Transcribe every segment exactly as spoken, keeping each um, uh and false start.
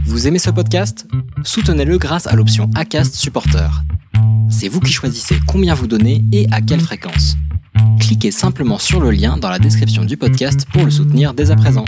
Vous aimez ce podcast ? Soutenez-le grâce à l'option Acast Supporter. C'est vous qui choisissez combien vous donnez et à quelle fréquence. Cliquez simplement sur le lien dans la description du podcast pour le soutenir dès à présent.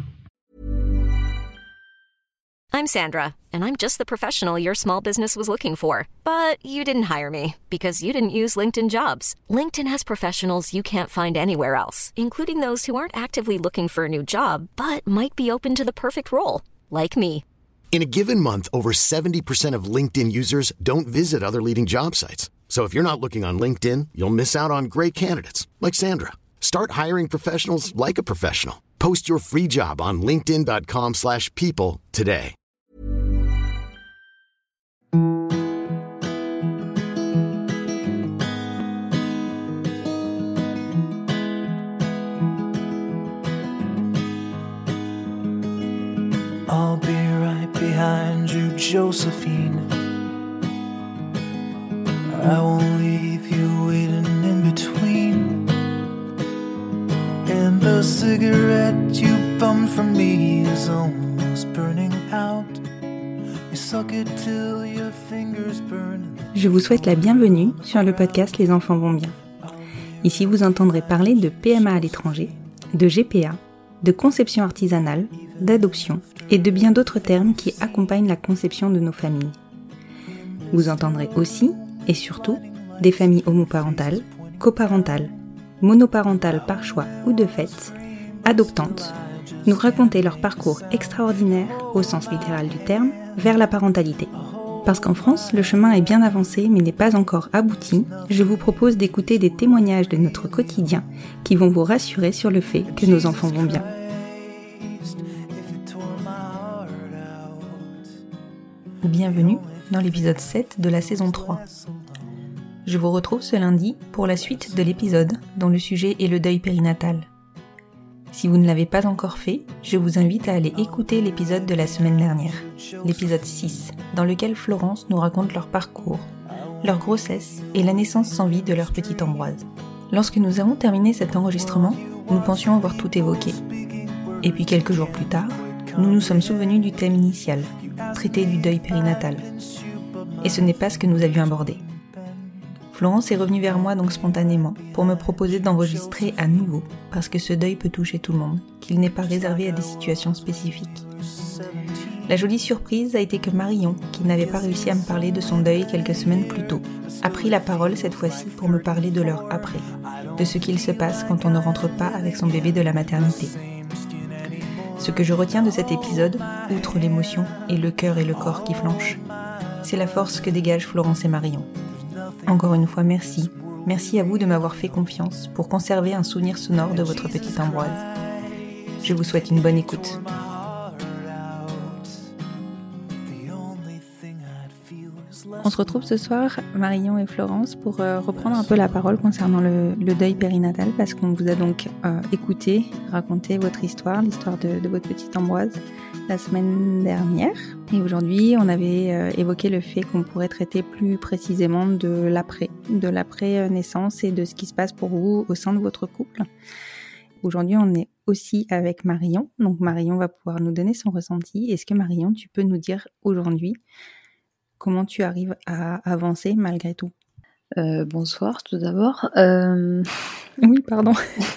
I'm Sandra, and I'm just the professional your small business was looking for. But you didn't hire me because you didn't use LinkedIn Jobs. LinkedIn has professionals you can't find anywhere else, including those who aren't actively looking for a new job, but might be open to the perfect role, like me. In a given month, over seventy percent of LinkedIn users don't visit other leading job sites. So if you're not looking on LinkedIn, you'll miss out on great candidates like Sandra. Start hiring professionals like a professional. Post your free job on linkedin.com slash people today. I'll be right behind you, Josephine. I won't leave you waiting in between. And the cigarette you bummed from me is almost burning out. You suck it till your fingers burn. Je vous souhaite la bienvenue sur le podcast Les enfants vont bien. Ici, vous entendrez parler de P M A à l'étranger, de G P A, de conception artisanale, d'adoption et de bien d'autres termes qui accompagnent la conception de nos familles. Vous entendrez aussi, et surtout, des familles homoparentales, coparentales, monoparentales par choix ou de fait, adoptantes, nous raconter leur parcours extraordinaire, au sens littéral du terme, vers la parentalité. Parce qu'en France, le chemin est bien avancé mais n'est pas encore abouti, je vous propose d'écouter des témoignages de notre quotidien qui vont vous rassurer sur le fait que nos enfants vont bien. Bienvenue dans l'épisode sept de la saison trois. Je vous retrouve ce lundi pour la suite de l'épisode dont le sujet est le deuil périnatal. Si vous ne l'avez pas encore fait, je vous invite à aller écouter l'épisode de la semaine dernière, l'épisode six, dans lequel Florence nous raconte leur parcours, leur grossesse et la naissance sans vie de leur petite Ambroise. Lorsque nous avons terminé cet enregistrement, nous pensions avoir tout évoqué. Et puis quelques jours plus tard, nous nous sommes souvenus du thème initial, traiter du deuil périnatal. Et ce n'est pas ce que nous avions abordé. Florence est revenue vers moi donc spontanément pour me proposer d'enregistrer à nouveau parce que ce deuil peut toucher tout le monde, qu'il n'est pas réservé à des situations spécifiques. La jolie surprise a été que Marion, qui n'avait pas réussi à me parler de son deuil quelques semaines plus tôt, a pris la parole cette fois-ci pour me parler de l'heure après, de ce qu'il se passe quand on ne rentre pas avec son bébé de la maternité. Ce que je retiens de cet épisode, outre l'émotion et le cœur et le corps qui flanchent, c'est la force que dégagent Florence et Marion. Encore une fois, merci. Merci à vous de m'avoir fait confiance pour conserver un souvenir sonore de votre petite Ambroise. Je vous souhaite une bonne écoute. On se retrouve ce soir, Marion et Florence, pour euh, reprendre un peu la parole concernant le, le deuil périnatal, parce qu'on vous a donc euh, écouté, raconté votre histoire, l'histoire de, de votre petite Ambroise, la semaine dernière. Et aujourd'hui, on avait euh, évoqué le fait qu'on pourrait traiter plus précisément de l'après, de l'après-naissance et de ce qui se passe pour vous au sein de votre couple. Aujourd'hui, on est aussi avec Marion. Donc Marion va pouvoir nous donner son ressenti. Est-ce que Marion, tu peux nous dire aujourd'hui comment tu arrives à avancer malgré tout ? euh, Bonsoir tout d'abord. Euh... Oui, pardon.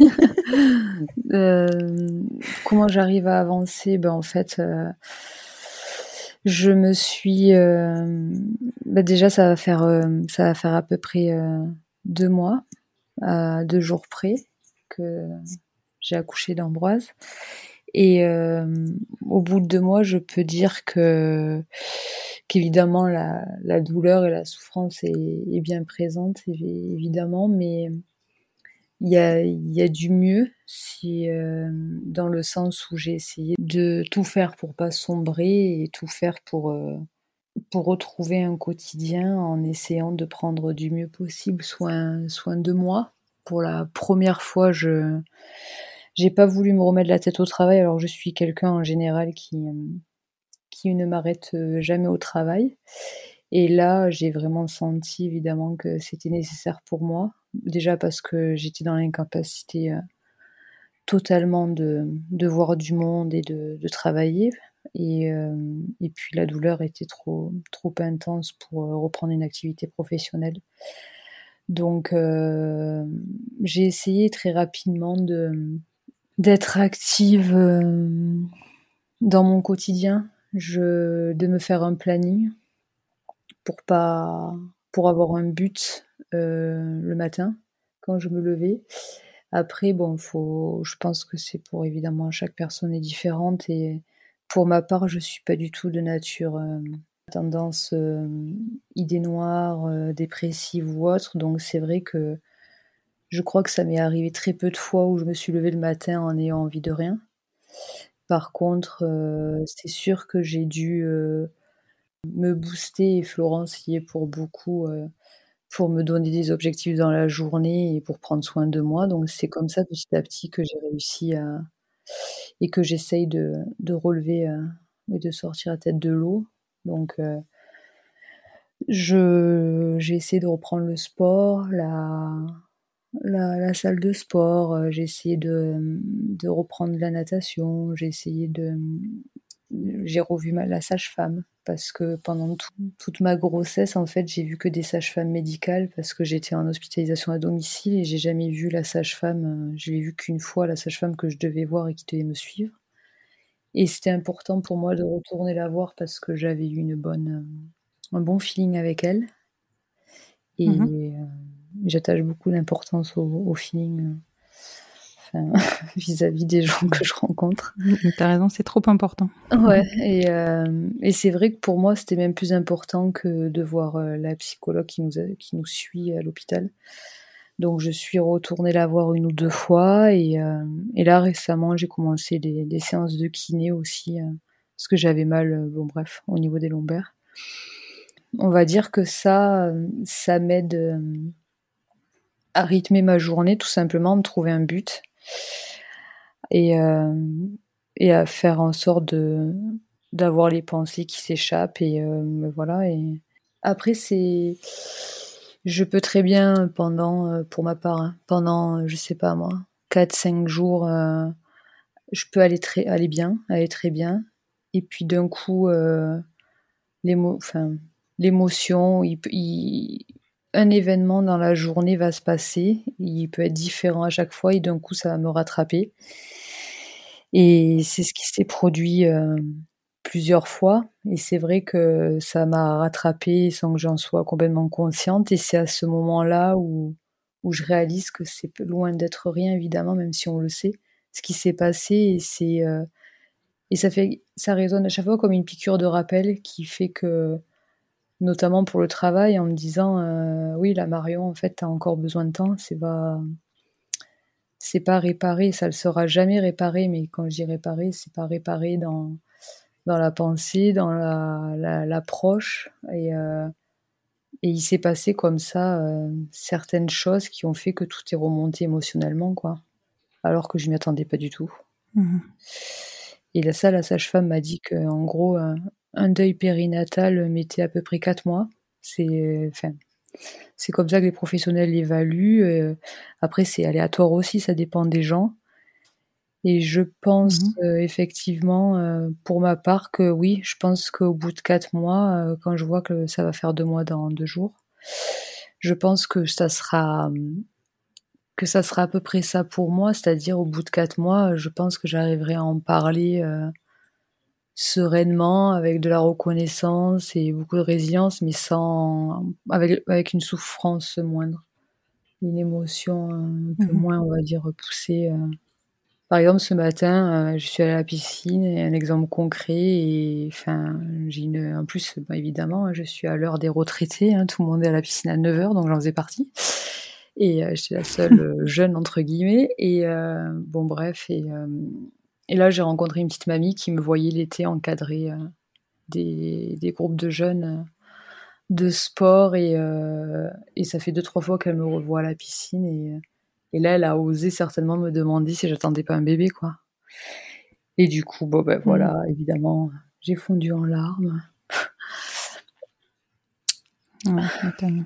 euh, comment j'arrive à avancer ? Ben, en fait, euh, je me suis... Euh... Ben, déjà, ça va, faire, euh, ça va faire à peu près euh, deux mois, à deux jours près, que j'ai accouché d'Ambroise. Et euh, au bout de deux mois, je peux dire que qu'évidemment la, la douleur et la souffrance est, est bien présente, évidemment, mais il y a, il y a du mieux, si, euh, dans le sens où j'ai essayé de tout faire pour pas sombrer et tout faire pour, euh, pour retrouver un quotidien en essayant de prendre du mieux possible soin, soin de moi. Pour la première fois, je j'ai pas voulu me remettre la tête au travail, alors je suis quelqu'un en général qui, qui ne m'arrête jamais au travail. Et là, j'ai vraiment senti évidemment que c'était nécessaire pour moi. Déjà parce que j'étais dans l'incapacité euh, totalement de, de voir du monde et de, de travailler. Et, euh, et puis la douleur était trop, trop intense pour euh, reprendre une activité professionnelle. Donc euh, j'ai essayé très rapidement de, d'être active euh, dans mon quotidien, je, de me faire un planning pour pas, pour avoir un but euh, le matin quand je me levais. Après, bon, faut, je pense que c'est pour évidemment chaque personne est différente et pour ma part, je suis pas du tout de nature euh, tendance euh, idée noire, euh, dépressive ou autre. Donc c'est vrai que je crois que ça m'est arrivé très peu de fois où je me suis levée le matin en ayant envie de rien. Par contre, euh, c'est sûr que j'ai dû euh, me booster et Florence y est pour beaucoup. Euh, pour me donner des objectifs dans la journée et pour prendre soin de moi. Donc c'est comme ça petit à petit que j'ai réussi à et que j'essaye de, de relever euh, et de sortir la tête de l'eau. Donc euh, je j'ai essayé de reprendre le sport, la la, la salle de sport, euh, j'ai essayé de, de reprendre la natation, j'ai essayé de j'ai revu ma, la sage-femme parce que pendant tout, toute ma grossesse, en fait, j'ai vu que des sages-femmes médicales parce que j'étais en hospitalisation à domicile et j'ai jamais vu la sage-femme. Euh, je l'ai vu qu'une fois, la sage-femme que je devais voir et qui devait me suivre. Et c'était important pour moi de retourner la voir parce que j'avais eu une bonne, euh, un bon feeling avec elle. Et Mhm. euh, j'attache beaucoup d'importance au, au feeling. Euh, enfin, vis-à-vis des gens que je rencontre. T'as raison, c'est trop important. Ouais, et, euh, et c'est vrai que pour moi, c'était même plus important que de voir euh, la psychologue qui nous, a, qui nous suit à l'hôpital. Donc, je suis retournée la voir une ou deux fois. Et, euh, et là, récemment, j'ai commencé des, des séances de kiné aussi, euh, parce que j'avais mal, euh, bon bref, au niveau des lombaires. On va dire que ça, euh, ça m'aide euh, à rythmer ma journée, tout simplement, me trouver un but. Et, euh, et à faire en sorte de d'avoir les pensées qui s'échappent et euh, voilà. Et après, c'est je peux très bien pendant euh, pour ma part hein, pendant je sais pas moi quatre cinq jours euh, je peux aller très aller bien aller très bien et puis d'un coup euh, l'émo enfin l'émotion il, il un événement dans la journée va se passer, il peut être différent à chaque fois et d'un coup ça va me rattraper. Et c'est ce qui s'est produit euh, plusieurs fois. Et c'est vrai que ça m'a rattrapée sans que j'en sois complètement consciente. Et c'est à ce moment-là où, où je réalise que c'est loin d'être rien, évidemment, même si on le sait, ce qui s'est passé. Et, c'est, euh, et ça, fait, ça résonne à chaque fois comme une piqûre de rappel qui fait que, notamment pour le travail, en me disant euh, oui, là, Marion, en fait, t'as encore besoin de temps. C'est pas c'est pas réparé, ça le sera jamais réparé, mais quand je dis réparé, c'est pas réparé dans, dans la pensée, dans la, la, l'approche. Et, euh, et il s'est passé comme ça euh, certaines choses qui ont fait que tout est remonté émotionnellement, quoi. Alors que je m'y attendais pas du tout. Mhm. Et là, ça, la sage-femme m'a dit qu'en gros, un, un deuil périnatal mettait à peu près quatre mois. C'est, enfin, c'est comme ça que les professionnels l'évaluent. Euh, après, c'est aléatoire aussi, ça dépend des gens. Et je pense Mhm. euh, effectivement, euh, pour ma part, que oui, je pense qu'au bout de quatre mois, euh, quand je vois que ça va faire deux mois dans deux jours, je pense que ça sera que ça sera à peu près ça pour moi, c'est-à-dire au bout de quatre mois, je pense que j'arriverai à en parler euh, sereinement, avec de la reconnaissance et beaucoup de résilience, mais sans avec avec une souffrance moindre, une émotion un peu Mhm. moins, on va dire, poussée. Euh. Par exemple, ce matin, euh, je suis allée à la piscine, et un exemple concret, et enfin, j'ai une, en plus, bah, évidemment, je suis à l'heure des retraités, hein, tout le monde est à la piscine à neuf heures, donc j'en faisais partie. Et euh, j'étais la seule euh, jeune, entre guillemets, et euh, bon, bref, et, euh, et là, j'ai rencontré une petite mamie qui me voyait l'été encadrer euh, des, des groupes de jeunes euh, de sport, et, euh, et ça fait deux, trois fois qu'elle me revoit à la piscine, et, et là, elle a osé certainement me demander si j'attendais pas un bébé, quoi. Et du coup, bon, ben Mhm. voilà, évidemment, j'ai fondu en larmes. Ouais, tu m'étonnes.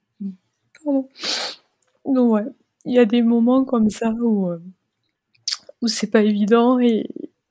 Pardon. Donc ouais, il y a des moments comme ça où, euh, où c'est pas évident et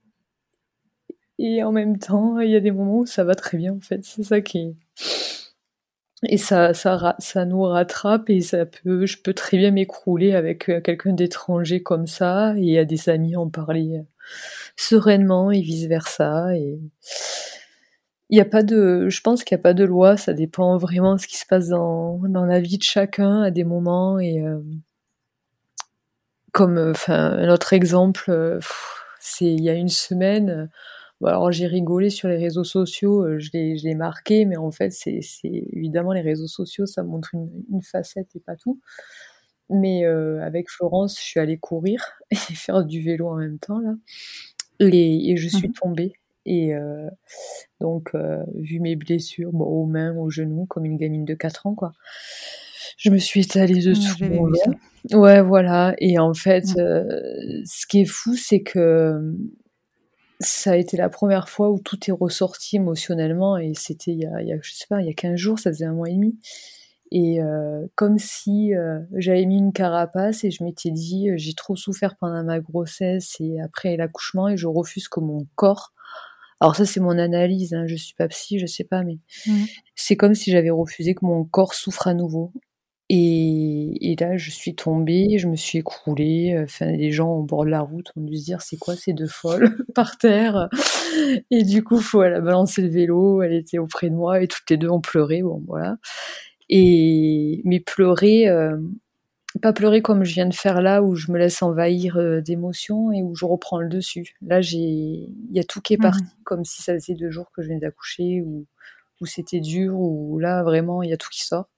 et en même temps, il y a des moments où ça va très bien en fait. C'est ça qui est et ça ça ra ça nous rattrape et ça peut je peux très bien m'écrouler avec, heu, quelqu'un d'étranger comme ça et à des amis en parler, heu, sereinement et vice versa et il y a pas de je pense qu'il y a pas de loi, ça dépend vraiment de ce qui se passe dans dans la vie de chacun à des moments et hem comme, enfin, un autre exemple, heu, c'est il y a une semaine, heu, bon alors j'ai rigolé sur les réseaux sociaux, heu, je l'ai je l'ai marqué, mais en fait c'est c'est évidemment les réseaux sociaux, ça montre une une facette et pas tout. Mais heu, avec Florence, je suis allée courir et faire du vélo en même temps là et et je Mmh suis mh. tombée et heu, donc heu, vu mes blessures, bon aux mains, aux genoux, comme une gamine de quatre ans quoi. Je me suis étalée de Ouais, tout j'avais mon vu ça. long. Ouais, voilà et en fait, Mmh. heu, ce qui est fou, c'est que, mmh, ça a été la première fois où tout est ressorti émotionnellement et c'était il y a il y a je sais pas, il y a quinze jours, ça faisait un mois et demi et heu, comme si, heu, j'avais mis une carapace et je m'étais dit, heu: «J'ai trop souffert pendant ma grossesse et après l'accouchement et je refuse que mon corps» alors ça, c'est mon analyse, hein, je suis pas psy, je sais pas, mais Mmh. c'est comme si j'avais refusé que mon corps souffre à nouveau. Et et là, je suis tombée, je me suis écroulée, heu, enfin les gens au bord de la route ont dû se dire: «C'est quoi ces deux folles?» par terre, et du coup, faut elle a balancé le vélo, elle était auprès de moi et toutes les deux on pleurait, bon voilà et mais pleurer, hem, pas pleurer comme je viens de faire là où je me laisse envahir, heu, d'émotions et où je reprends le dessus. Là, j'ai il y a tout qui est Mmh parti, mh. comme si ça faisait deux jours que je venais d'accoucher ou où c'était dur, où là vraiment il y a tout qui sort.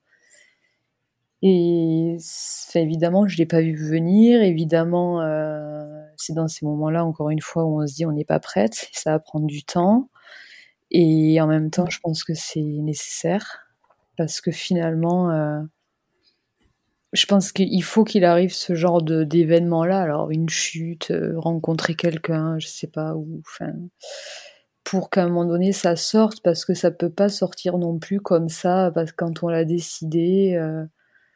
Et s enfin, évidemment, je l'ai pas vu venir. Évidemment, heu, c'est dans ces moments-là, encore une fois, où on se dit: «On n'est pas prête, ça va prendre du temps» et en même temps, Mmh. je pense que c'est nécessaire parce que finalement, heu, je pense qu'il faut qu'il arrive ce genre de d'événement-là. Alors une chute, heu, rencontrer quelqu'un, je sais pas, ou enfin, pour qu'à un moment donné, ça sorte parce que ça peut pas sortir non plus comme ça, parce que quand on l'a décidé, heu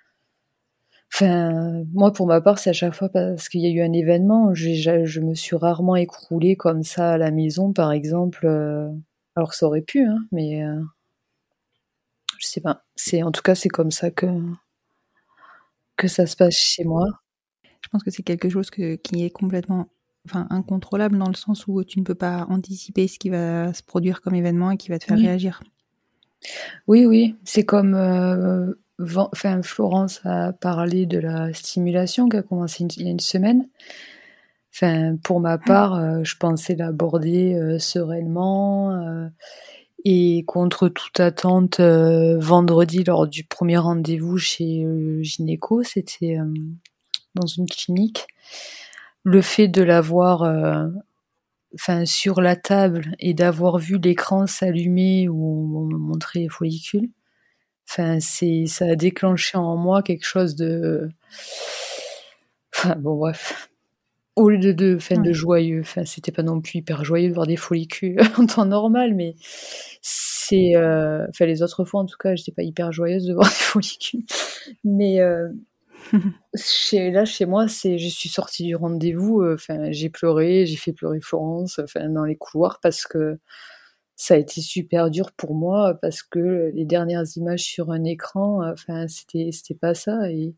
Enfin, moi, pour ma part, c'est à chaque fois parce qu'il y a eu un événement. J'ai ja je me suis rarement écroulée comme ça à la maison, par exemple, heu, alors ça aurait pu, hein, mais heu, je sais pas. C'est en tout cas, c'est comme ça que que ça se passe chez moi. Je pense que c'est quelque chose que qui est complètement, enfin, incontrôlable dans le sens où tu ne peux pas anticiper ce qui va se produire comme événement et qui va te faire Oui, réagir. oui, oui, c'est comme, heu, ven enfin, Florence a parlé de la stimulation qui a commencé une il y a une semaine. Enfin, pour ma part, heu, je pensais l'aborder, heu, sereinement, heu et contre toute attente, heu, vendredi lors du premier rendez-vous chez le gynéco, c'était, hem, dans une clinique. Le fait de l'avoir, heu, enfin sur la table et d'avoir vu l'écran s'allumer où on me montrait les follicules, enfin c'est ça a déclenché en moi quelque chose de enfin bon bref. Au lieu de de enfin de Ouais. joyeux, enfin c'était pas non plus hyper joyeux de voir des follicules en temps normal, mais c'est, heu, enfin les autres fois en tout cas, j'étais pas hyper joyeuse de voir des follicules. Mais, heu, chez là chez moi, c'est je suis sortie du rendez-vous, heu, enfin j'ai pleuré, j'ai fait pleurer Florence, enfin dans les couloirs parce que ça a été super dur pour moi, parce que les dernières images sur un écran, enfin c'était c'était pas ça et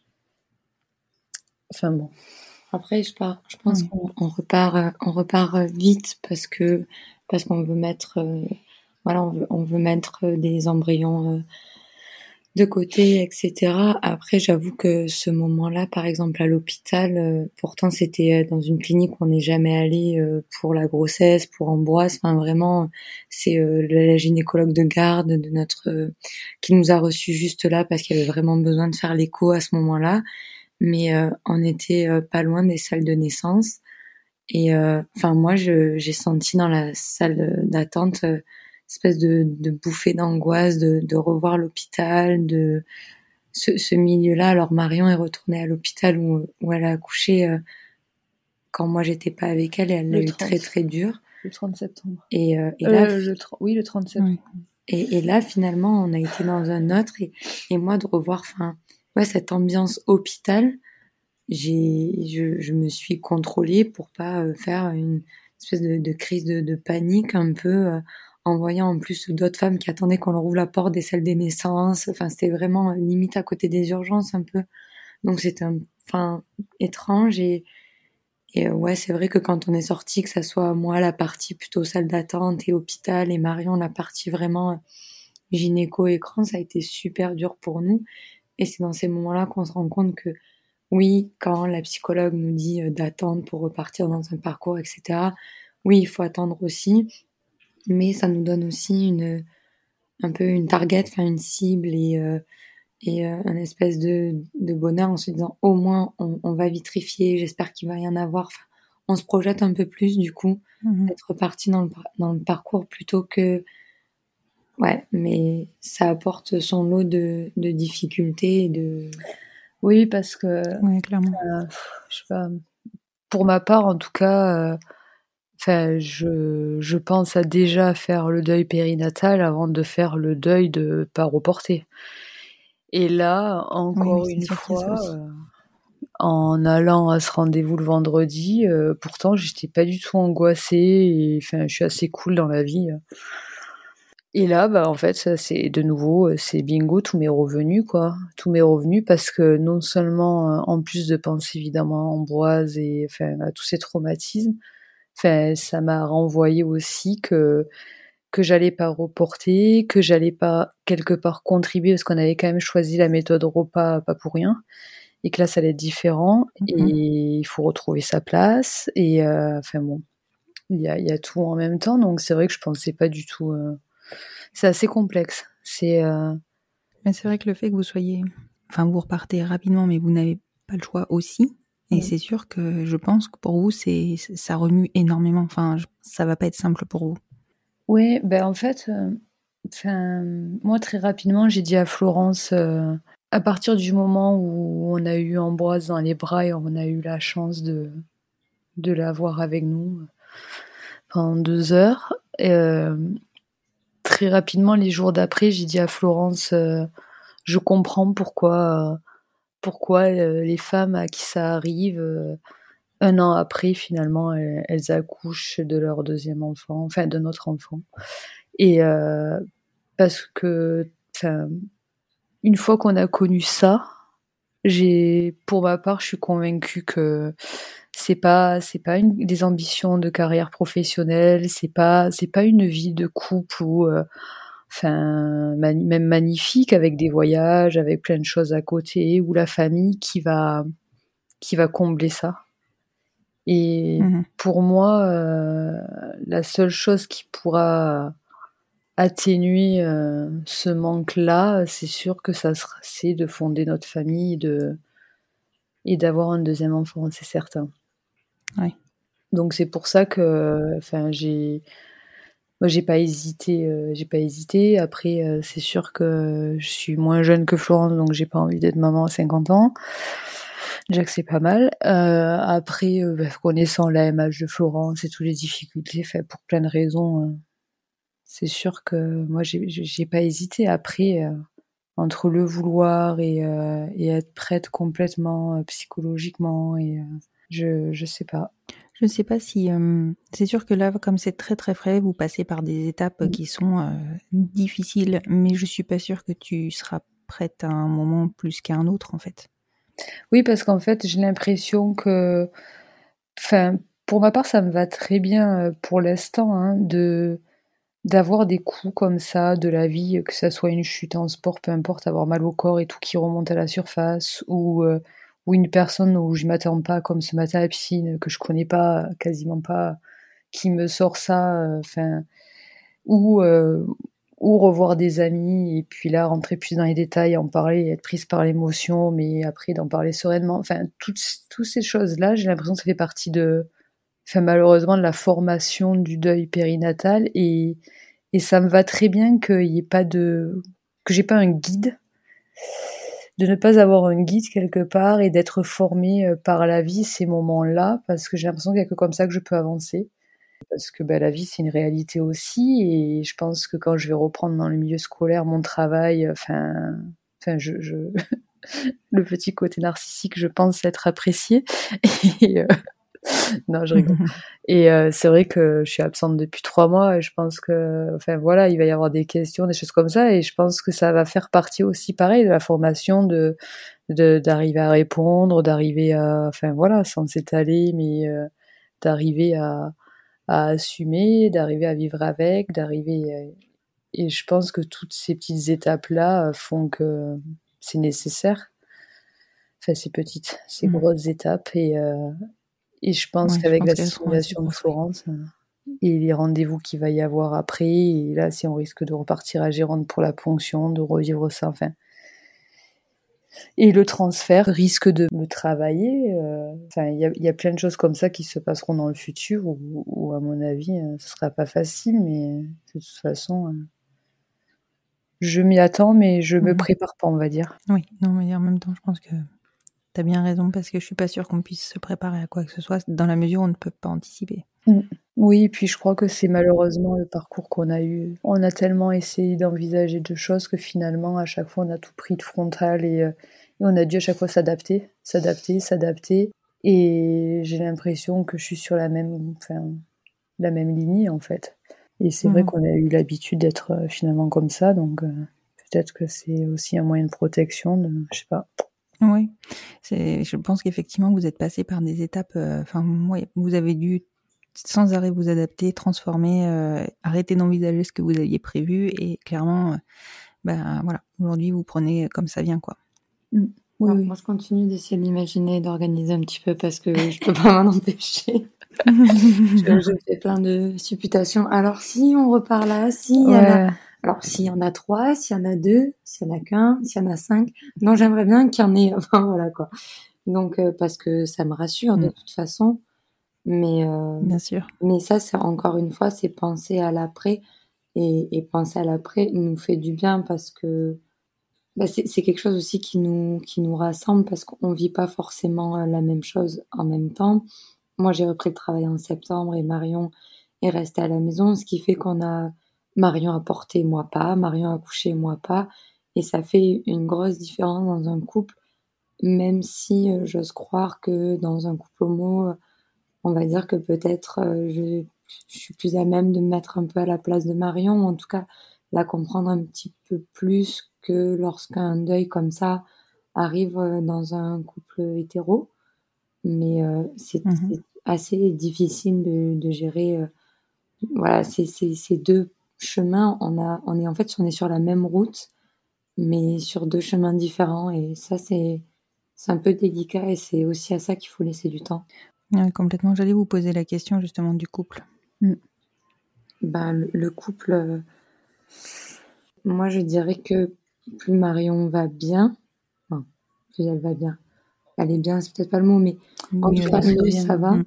enfin bon. Après, je pars je pense Oui. qu'on on repart, heu, on repart, heu, vite parce que parce qu'on veut mettre, heu, voilà, on veut on veut mettre, heu, des embryons, heu, de côté et cetera. Après, j'avoue que ce moment-là, par exemple à l'hôpital, heu, pourtant c'était, heu, dans une clinique où on n'est jamais allé, heu, pour la grossesse, pour Ambroise, enfin vraiment, c'est, heu, la gynécologue de garde de notre, heu, qui nous a reçus juste là parce qu'il y avait vraiment besoin de faire l'écho à ce moment-là. Mais heu, on était, heu, pas loin des salles de naissance et heu, enfin moi je j'ai senti dans la salle, heu, d'attente, heu, espèce de de bouffée d'angoisse de de revoir l'hôpital, de ce ce milieu-là. Alors Marion est retournée à l'hôpital où où elle a accouché, heu, quand moi j'étais pas avec elle et elle l'a Le eu très, trente, très dur le trente septembre. et heu et là Heu, le tren oui le trente Oui. septembre. et et là finalement on a été dans un autre et et moi de revoir, enfin, ouais, cette ambiance hôpital. j'ai, je, je me suis contrôlée pour pas euh, faire une espèce de, de crise de, de panique un peu, euh, en voyant en plus d'autres femmes qui attendaient qu'on leur ouvre la porte des salles des naissances. Enfin, c'était vraiment euh, limite à côté des urgences un peu. Donc c'était un, enfin, étrange et, et euh, ouais, c'est vrai que quand on est sorti, que ça soit moi la partie plutôt salle d'attente et hôpital et Marion la partie vraiment euh, gynéco-écran, ça a été super dur pour nous. Et c'est dans ces moments-là qu'on se rend compte que oui, quand la psychologue nous dit euh, d'attendre pour repartir dans un parcours, et cetera, oui, il faut attendre aussi, mais ça nous donne aussi une, un peu une target, enfin une cible et, euh, et euh, un espèce de, de bonheur en se disant au moins on, on va vitrifier, j'espère qu'il va y en avoir. Enfin, on se projette un peu plus du coup, Mhm. d'être parti dans le, par- dans le parcours plutôt que... Ouais, mais ça apporte son lot de, de difficultés et de... Oui, parce que, Ouais, clairement. euh, je sais pas, pour ma part, en tout cas, euh, enfin, je, je pense à déjà faire le deuil périnatal avant de faire le deuil de pas reporter. Et là, Oui, encore oui, c'est une sûr qu'il y a ça fois, aussi. euh, en allant à ce rendez-vous le vendredi, euh, pourtant, j'étais pas du tout angoissée et enfin, je suis assez cool dans la vie. Et là, bah, en fait, ça, c'est de nouveau, euh, c'est bingo, tous mes revenus, quoi. Tous mes revenus, parce que non seulement, euh, en plus de penser évidemment à Ambroise et enfin, à tous ces traumatismes, enfin, ça m'a renvoyé aussi que que j'allais pas reporter, que j'allais pas quelque part contribuer, parce qu'on avait quand même choisi la méthode repas, pas pour rien, et que là, ça allait être différent, et Mhm. il faut retrouver sa place, et euh, enfin bon, il y a, il y a tout en même temps, donc c'est vrai que je pensais pas du tout. euh, C'est assez complexe. C'est euh, Mais c'est vrai que le fait que vous soyez, enfin, vous repartez rapidement, mais vous n'avez pas le choix aussi. Et Mm. c'est sûr que je pense que pour vous, c'est, ça remue énormément. Enfin, je- ça va pas être simple pour vous. Oui, ben en fait, euh, enfin, moi très rapidement, j'ai dit à Florence, euh, à partir du moment où on a eu Ambroise dans les bras et on a eu la chance de, de l'avoir avec nous pendant deux heures, euh, très rapidement, les jours d'après, j'ai dit à Florence, euh, je comprends pourquoi, euh, pourquoi euh, les femmes à qui ça arrive, euh, un an après, finalement, elles, elles accouchent de leur deuxième enfant, enfin de notre enfant. Et euh, parce que, enfin, une fois qu'on a connu ça, j'ai, pour ma part, je suis convaincue que c'est pas, c'est pas une, des ambitions de carrière professionnelle, c'est pas, c'est pas une vie de couple ou, euh, enfin, mani- même magnifique avec des voyages, avec plein de choses à côté, ou la famille qui va, qui va combler ça. Et Mhm. pour moi, euh, la seule chose qui pourra atténuer euh, ce manque-là, c'est sûr que ça sera, c'est de fonder notre famille et de, et d'avoir un deuxième enfant, c'est certain. Ouais. Donc c'est pour ça que, enfin, j'ai, moi j'ai pas hésité, euh, j'ai pas hésité. Après, euh, c'est sûr que je suis moins jeune que Florence, donc j'ai pas envie d'être maman à cinquante ans. Déjà que c'est pas mal. Euh, après, euh, bah, connaissant l'A M H de Florence et toutes les difficultés, fait pour plein de raisons, euh, c'est sûr que moi j'ai, j'ai j'ai pas hésité. Après, euh, entre le vouloir et, euh, et être prête complètement euh, psychologiquement et euh, je je sais pas. Je ne sais pas si, euh, c'est sûr que là, comme c'est très très frais, vous passez par des étapes qui sont euh, difficiles, mais je suis pas sûre que tu seras prête à un moment plus qu'à un autre, en fait. Oui, parce qu'en fait, j'ai l'impression que, enfin, pour ma part, ça me va très bien euh, pour l'instant, hein, de d'avoir des coups comme ça de la vie, que ça soit une chute en sport, peu importe, avoir mal au corps et tout qui remonte à la surface, ou euh, ou une personne où je m'attends pas, comme ce matin à la piscine, que je connais pas, quasiment pas, qui me sort ça, euh, enfin, ou euh, ou revoir des amis et puis là rentrer plus dans les détails, en parler, être prise par l'émotion, mais après d'en parler sereinement. Enfin, toutes toutes ces choses-là, j'ai l'impression que ça fait partie de, enfin malheureusement de la formation du deuil périnatal et et ça me va très bien qu'il y ait pas de, que j'ai pas un guide, de ne pas avoir un guide quelque part et d'être formée euh, par la vie ces moments-là parce que j'ai l'impression qu'il y a que comme ça que je peux avancer. Parce que bah, la vie, c'est une réalité aussi. Et je pense que quand je vais reprendre dans le milieu scolaire mon travail, enfin, enfin je, je, le petit côté narcissique, je pense être apprécié. Et, euh, non, je rigole. Et euh, c'est vrai que je suis absente depuis trois mois et je pense que, enfin voilà, il va y avoir des questions, des choses comme ça, et je pense que ça va faire partie aussi, pareil, de la formation, de, de d'arriver à répondre, d'arriver à, enfin voilà, sans s'étaler, mais euh, d'arriver à, à assumer, d'arriver à vivre avec, d'arriver. À... Et je pense que toutes ces petites étapes-là font que c'est nécessaire. Enfin, ces petites, ces mmh. grosses étapes et. Euh, Et je pense ouais, qu'avec je pense la stimulation de Florence euh, et les rendez-vous qu'il va y avoir après, et là, si on risque de repartir à Gironde pour la ponction, de revivre ça, enfin. Et le transfert risque de me travailler. Euh, enfin, il y a, y a plein de choses comme ça qui se passeront dans le futur, où, où à mon avis, euh, ce sera pas facile, mais de toute façon, euh, je m'y attends, mais je mmh. me prépare pas, on va dire. Oui, non, mais en même temps, je pense que t'as bien raison, parce que je suis pas sûre qu'on puisse se préparer à quoi que ce soit, dans la mesure où on ne peut pas anticiper. Mmh. Oui, et puis je crois que c'est malheureusement le parcours qu'on a eu. On a tellement essayé d'envisager de choses que finalement, à chaque fois, on a tout pris de frontal et, euh, et on a dû à chaque fois s'adapter, s'adapter, s'adapter. Et j'ai l'impression que je suis sur la même, enfin, la même lignée, en fait. Et c'est mmh. vrai qu'on a eu l'habitude d'être euh, finalement comme ça, donc euh, peut-être que c'est aussi un moyen de protection, de, je sais pas. Oui, c'est, je pense qu'effectivement, vous êtes passé par des étapes, enfin, euh, ouais, vous avez dû sans arrêt vous adapter, transformer, euh, arrêter d'envisager ce que vous aviez prévu, et clairement, euh, ben voilà, aujourd'hui, vous prenez comme ça vient, quoi. Mmh. Oui, Alors, oui. Moi, je continue d'essayer d'imaginer, d'organiser un petit peu, parce que je peux pas m'en empêcher. je, je fais plein de supputations. Alors, si on repart là, si il y ouais. en a... Alors, s'il y en a trois, s'il y en a deux, s'il y en a qu'un, s'il y en a cinq, non, j'aimerais bien qu'il y en ait, enfin, voilà, quoi. Donc, euh, parce que ça me rassure, mmh. de toute façon. Mais, euh, bien sûr. Mais ça, c'est encore une fois, c'est penser à l'après. Et, et penser à l'après nous fait du bien, parce que, bah, c'est, c'est quelque chose aussi qui nous, qui nous rassemble, parce qu'on vit pas forcément la même chose en même temps. Moi, j'ai repris le travail en septembre et Marion est restée à la maison, ce qui fait qu'on a, Marion a porté, moi pas, Marion a couché, moi pas, et ça fait une grosse différence dans un couple, même si euh, j'ose croire que dans un couple homo, euh, on va dire que peut-être euh, je, je suis plus à même de me mettre un peu à la place de Marion, ou en tout cas la comprendre un petit peu plus que lorsqu'un deuil comme ça arrive euh, dans un couple hétéro, mais euh, c'est, mmh. c'est assez difficile de, de gérer, euh, voilà, c'est, c'est, c'est deux chemin, on a, on est en fait, on est sur la même route, mais sur deux chemins différents, et ça, c'est, c'est un peu délicat, et c'est aussi à ça qu'il faut laisser du temps. Ouais, complètement. J'allais vous poser la question justement du couple. Mmh. Ben, le, le couple, euh, moi, je dirais que plus Marion va bien, enfin, plus elle va bien, elle est bien, c'est peut-être pas le mot, mais oui, en tout cas, plus ça va. Mmh.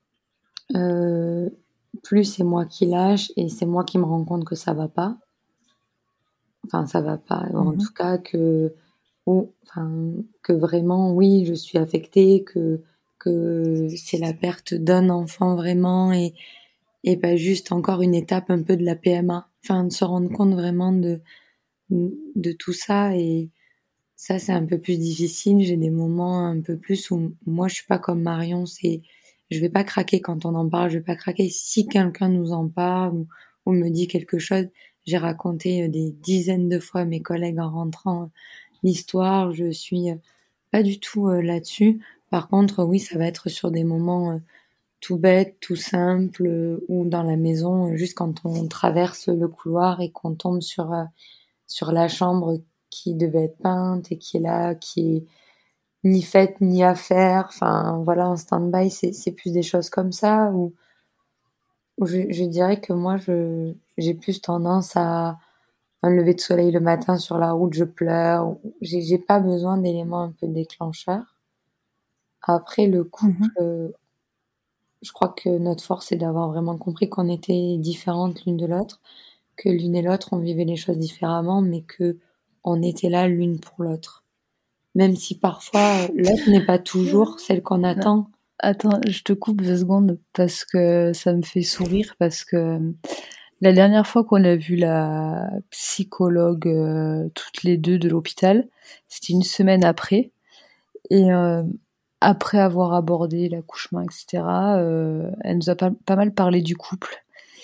Euh, plus c'est moi qui lâche, et c'est moi qui me rends compte que ça va pas. Enfin, ça va pas. Mmh. En tout cas, que, ou, enfin, que vraiment, oui, je suis affectée, que, que c'est la perte d'un enfant vraiment, et, et pas juste encore une étape un peu de la P M A. Enfin, de se rendre compte vraiment de, de tout ça, et ça, c'est un peu plus difficile. J'ai des moments un peu plus où moi, je suis pas comme Marion, c'est, je vais pas craquer quand on en parle, je vais pas craquer si quelqu'un nous en parle ou, ou me dit quelque chose. J'ai raconté des dizaines de fois à mes collègues en rentrant l'histoire, je suis pas du tout là-dessus. Par contre, oui, ça va être sur des moments tout bêtes, tout simples, ou dans la maison, juste quand on traverse le couloir et qu'on tombe sur, sur la chambre qui devait être peinte et qui est là, qui est ni faite ni à faire, enfin voilà, en stand-by, c'est, c'est plus des choses comme ça, où, où je, je dirais que moi, je, j'ai plus tendance à un lever de soleil le matin sur la route, je pleure, j'ai, j'ai pas besoin d'éléments un peu déclencheurs. Après, le couple, mmh. euh, je crois que notre force, c'est d'avoir vraiment compris qu'on était différentes l'une de l'autre, que l'une et l'autre, on vivait les choses différemment, mais que on était là l'une pour l'autre. Même si parfois, l'autre n'est pas toujours celle qu'on attend. Non. Attends, je te coupe deux secondes parce que ça me fait sourire, parce que la dernière fois qu'on a vu la psychologue euh, toutes les deux de l'hôpital, c'était une semaine après. Et euh, après avoir abordé l'accouchement, et cetera, euh, elle nous a pas, pas mal parlé du couple.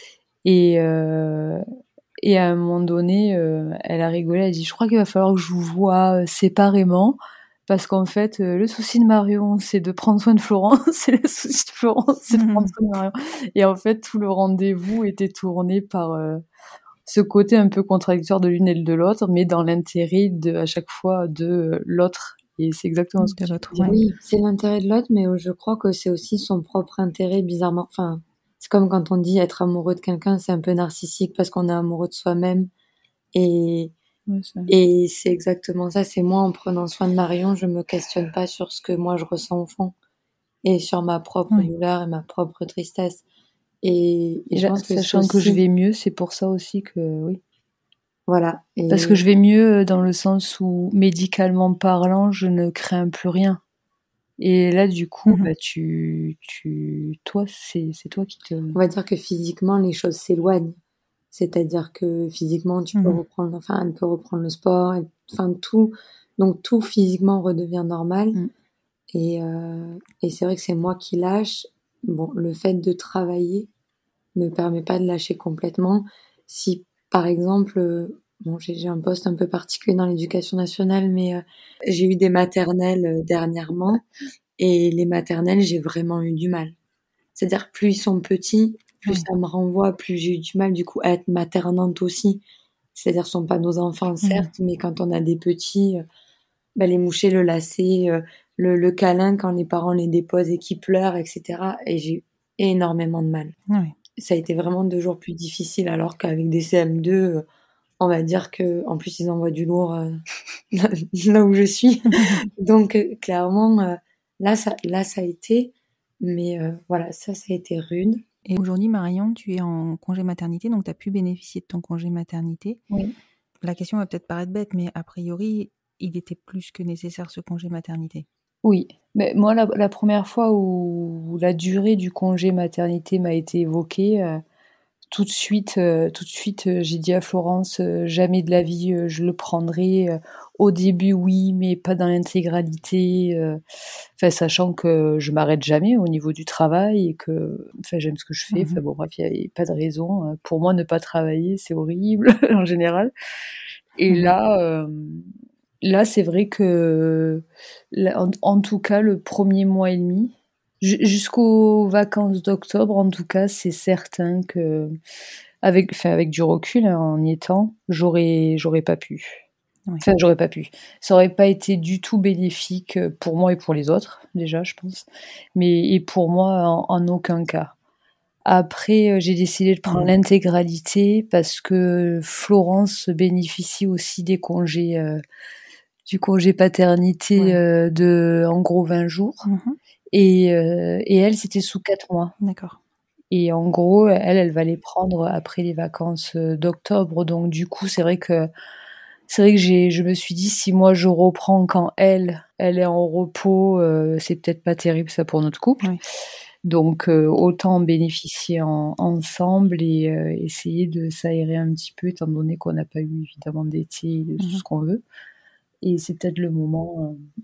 Et, euh, et à un moment donné, euh, elle a rigolé, elle a dit « Je crois qu'il va falloir que je vous voie séparément. » Parce qu'en fait, euh, le souci de Marion, c'est de prendre soin de Florence, et le souci de Florence, c'est de prendre soin de Marion. Et en fait, tout le rendez-vous était tourné par euh, ce côté un peu contradictoire de l'une et de l'autre, mais dans l'intérêt de, à chaque fois de l'autre. Et c'est exactement ce que De l'autre, tu dis. ouais. Oui, c'est l'intérêt de l'autre, mais je crois que c'est aussi son propre intérêt, bizarrement. Enfin, c'est comme quand on dit être amoureux de quelqu'un, c'est un peu narcissique parce qu'on est amoureux de soi-même. Et, Ouais, ça. et c'est exactement ça. C'est moi, en prenant soin de Marion, je me questionne pas sur ce que moi je ressens au fond et sur ma propre Oui. douleur et ma propre tristesse. Et, et Et je là, pense que sachant c'est que je aussi- vais mieux, c'est pour ça aussi que oui. Voilà. Et Parce que je vais mieux dans le sens où, médicalement parlant, je ne crains plus rien. Et là, du coup, Mhm. bah, tu, tu, toi, c'est, c'est toi qui te. on va dire que physiquement, les choses s'éloignent. C'est-à-dire que physiquement, tu peux Mhm. reprendre, enfin, elle peut reprendre le sport, et- enfin, tout. Donc, tout physiquement redevient normal. Mm. Et, euh, et c'est vrai que c'est moi qui lâche. Bon, le fait de travailler me permet pas de lâcher complètement. Si, par exemple, euh, bon, j'ai, j'ai un poste un peu particulier dans l'éducation nationale, mais euh, j'ai eu des maternelles euh, dernièrement. Et les maternelles, j'ai vraiment eu du mal. C'est-à-dire, plus ils sont petits, plus Oui. ça me renvoie, plus j'ai eu du mal, du coup, à être maternante aussi. C'est-à-dire, ce sont pas nos enfants, certes, mais quand on a des petits, euh, bah, les moucher, le lacer, euh, le, le câlin quand les parents les déposent et qu'ils pleurent, et cetera. Et j'ai eu énormément de mal. Oui. Ça a été vraiment deux jours plus difficiles, alors qu'avec des C M deux, euh, on va dire que, en plus, ils envoient du lourd euh, là où je suis. Donc, euh, clairement, euh, là, ça, là, ça a été, mais euh, voilà, ça, ça a été rude. Et aujourd'hui, Marion, tu es en congé maternité, donc tu as pu bénéficier de ton congé maternité. Oui. La question va peut-être paraître bête, mais a priori, il était plus que nécessaire ce congé maternité. Oui. Mais moi, la, la première fois où, où la durée du congé maternité m'a été évoquée, euh, tout de suite, euh, tout de suite, euh, j'ai dit à Florence, euh, jamais de la vie, euh, je le prendrai. Euh, au début, oui, mais pas dans l'intégralité. euh, Enfin, sachant que je m'arrête jamais au niveau du travail et que, enfin, j'aime ce que je fais. Mhm. Enfin bon, bref, il n'y a pas de raison. Euh, Pour moi, ne pas travailler, c'est horrible en général. Et Mhm. là, euh, là, c'est vrai que, là, en, en tout cas, le premier mois et demi, ju- jusqu'aux vacances d'octobre, en tout cas, c'est certain que, avec, enfin, avec du recul, hein, en y étant, j'aurais, j'aurais pas pu. Oui. Enfin, j'aurais pas pu. Ça aurait pas été du tout bénéfique pour moi et pour les autres, déjà, je pense. Mais, et pour moi, en, en aucun cas. Après, euh, j'ai décidé de prendre Mhm. l'intégralité parce que Florence bénéficie aussi des congés, euh, du congé paternité Ouais. euh, de, en gros, vingt jours. Mhm. Et, euh, et elle, c'était sous quatre mois. D'accord. Et en gros, elle, elle va les prendre après les vacances euh, d'octobre. Donc, du coup, c'est vrai que c'est vrai que j'ai, je me suis dit, si moi je reprends quand elle, elle est en repos, euh, c'est peut-être pas terrible ça pour notre couple. Oui. Donc euh, autant en bénéficier en- ensemble et euh, essayer de s'aérer un petit peu, étant donné qu'on n'a pas eu évidemment d'été, de tout Mhm. ce qu'on veut. Et c'est peut-être le moment, euh,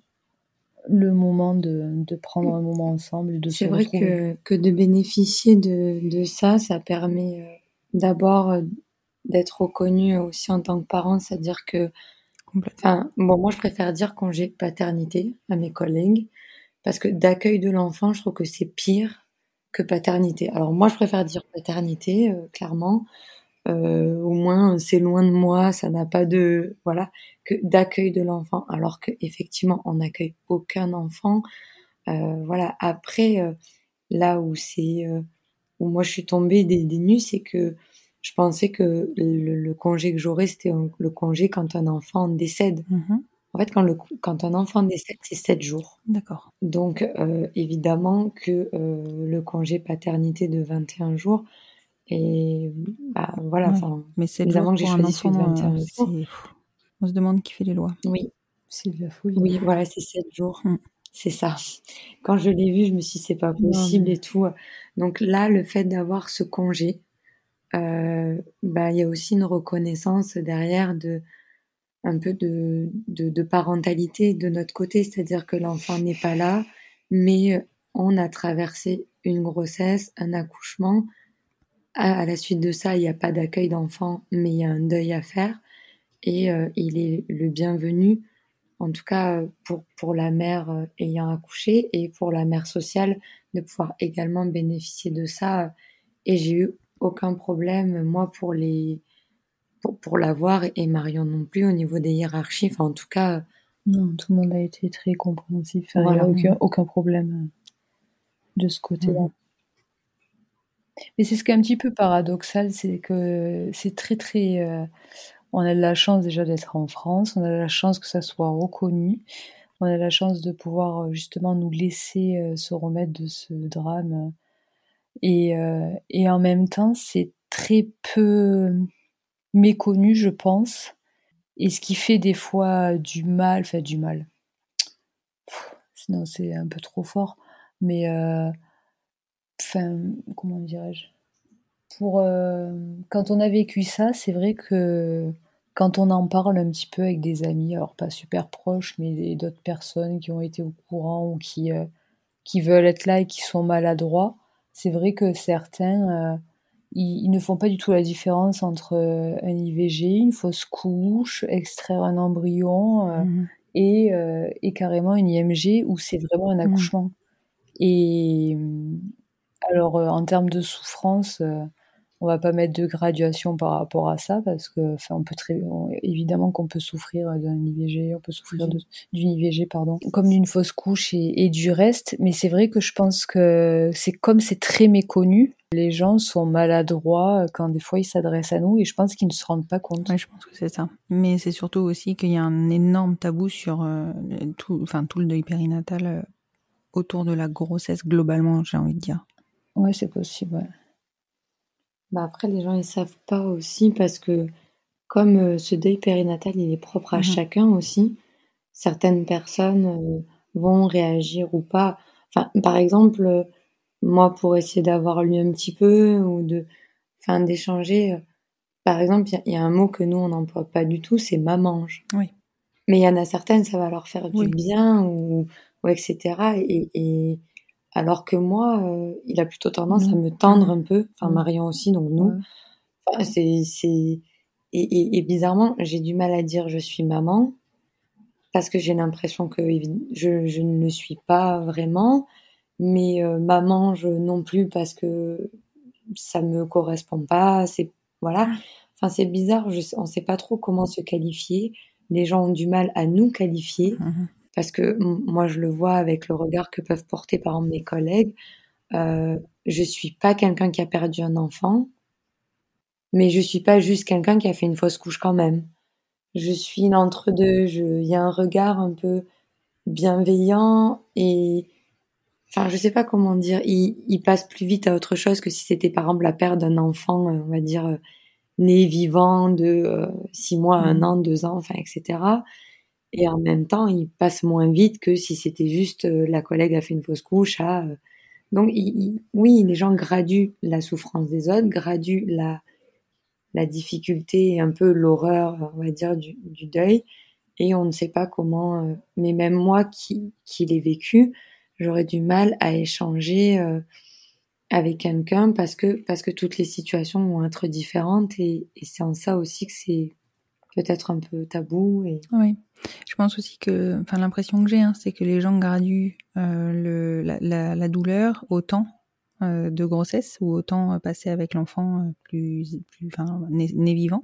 le moment de, de prendre un moment ensemble et de C'est se vrai retrouver. que, que de bénéficier de, de ça, ça permet euh, d'abord euh, d'être reconnu aussi en tant que parent, c'est-à-dire que, Complètement. enfin, bon, moi je préfère dire congé paternité à mes collègues, parce que d'accueil de l'enfant, je trouve que c'est pire que paternité. Alors moi je préfère dire paternité, euh, clairement, euh, au moins c'est loin de moi, ça n'a pas de, voilà, que d'accueil de l'enfant, alors que effectivement on n'accueille aucun enfant. Euh, voilà. Après, euh, là où c'est euh, où moi je suis tombée des, des nues, c'est que je pensais que le, le congé que j'aurais, c'était un- le congé quand un enfant décède. Mhm. En fait, quand le quand un enfant décède, c'est sept jours. D'accord. Donc, euh, évidemment que euh, le congé paternité de vingt et un jours, et bah voilà, Oui. enfin, Mais sept évidemment jours que j'ai pour un choisi celui de enfant, vingt et euh, un jours. c'est... On se demande qui fait les lois. Oui, C'est de la folie. oui, voilà, c'est sept jours. Mm. C'est ça. Quand je l'ai vu, je me suis dit, c'est pas Non, possible mais- et tout. Donc là, le fait d'avoir ce congé, euh, bah, il y a aussi une reconnaissance derrière de un peu de, de, de parentalité de notre côté, c'est-à-dire que l'enfant n'est pas là, mais on a traversé une grossesse, un accouchement. À, à la suite de ça, il n'y a pas d'accueil d'enfant, mais il y a un deuil à faire, et euh, il est le bienvenu, en tout cas pour, pour la mère ayant accouché et pour la mère sociale, de pouvoir également bénéficier de ça. Et j'ai eu aucun problème, moi, pour les pour, pour l'avoir, et Marion non plus, au niveau des hiérarchies. Enfin, en tout cas, Non, tout le monde a été très compréhensif. Il n'y Voilà. a aucun, aucun problème de ce côté-là. Mhm. Mais c'est ce qui est un petit peu paradoxal, c'est que c'est très très... euh, on a de la chance déjà d'être en France, on a de la chance que ça soit reconnu, on a de la chance de pouvoir euh, justement nous laisser euh, se remettre de ce drame. Et, euh, et en même temps, c'est très peu méconnu, je pense. Et ce qui fait des fois du mal, enfin du mal. Pff, sinon, c'est un peu trop fort. Mais, euh, enfin, comment dirais-je? Pour, euh, quand on a vécu ça, c'est vrai que quand on en parle un petit peu avec des amis, alors pas super proches, mais des- d'autres personnes qui ont été au courant ou qui, euh, qui veulent être là et qui sont maladroits, c'est vrai que certains, euh, ils, ils ne font pas du tout la différence entre euh, un I V G, une fausse couche, extraire un embryon euh, Mhm. et, euh, et carrément une I M G où c'est vraiment un Mhm. accouchement. Et euh, alors, euh, en termes de souffrance, euh, on va pas mettre de graduation par rapport à ça parce que, enfin, on peut très, on- évidemment qu'on peut souffrir d'un I V G, on peut souffrir de- d'une I V G, pardon, comme d'une fausse couche et, et du reste. Mais c'est vrai que je pense que c'est comme c'est très méconnu, les gens sont maladroits quand des fois ils s'adressent à nous et je pense qu'ils ne se rendent pas compte. Ouais, je pense que c'est ça. Mais c'est surtout aussi qu'il y a un énorme tabou sur euh, le- tout, enfin, tout le deuil périnatal euh, autour de la grossesse globalement, j'ai envie de dire. Ouais, c'est possible. Ouais. Bah après, les gens ils savent pas aussi parce que comme euh, ce deuil périnatal il est propre à Mhm. chacun aussi, certaines personnes euh, vont réagir ou pas. Enfin, par exemple, euh, moi pour essayer d'avoir lu un petit peu ou de, enfin d'échanger. euh, Par exemple, il y, a- il y a un mot que nous on n'emploie pas du tout, c'est mamange. Oui. Mais il y en a certaines, ça va leur faire du Oui. bien ou, ou et cetera. Et, et alors que moi, euh, il a plutôt tendance à Nous. me tendre Mhm. un peu. Enfin, Mhm. Marion aussi, donc nous. Ouais. Enfin, c'est, c'est... Et, et, et bizarrement, j'ai du mal à dire je suis maman parce que j'ai l'impression que évi- je, je ne le suis pas vraiment. Mais euh, maman, je non plus parce que ça me correspond pas. C'est voilà. Enfin, c'est bizarre. Je, sais- on sait pas trop comment se qualifier. Les gens ont du mal à nous qualifier Mhm. parce que m- moi, je le vois avec le regard que peuvent porter par exemple mes collègues. Euh, je suis pas quelqu'un qui a perdu un enfant, mais je suis pas juste quelqu'un qui a fait une fausse couche quand même. Je suis l'entre-deux. Je, il y a un regard un peu bienveillant et, enfin, je sais pas comment dire. Il, il passe plus vite à autre chose que si c'était par exemple la perte d'un enfant, euh, on va dire euh, né vivant de euh, six mois, un Mhm. an, deux ans, enfin, et cetera. Et en même temps, il passe moins vite que si c'était juste euh, la collègue a fait une fausse couche. À, euh, Donc, il- il- oui, les gens graduent la souffrance des autres, graduent la la difficulté et un peu l'horreur, on va dire, du, du deuil. Et on ne sait pas comment. euh, mais même moi qui, qui l'ai vécu, j'aurais du mal à échanger euh, avec quelqu'un parce que, parce que toutes les situations vont être différentes. Et, et c'est en ça aussi que c'est peut-être un peu tabou. Et... Oui, je pense aussi que, enfin, l'impression que j'ai, hein, c'est que les gens graduent euh, le, la, la, la douleur au temps euh, de grossesse ou au temps euh, passé avec l'enfant euh, plus, plus, enfin, né, né vivant,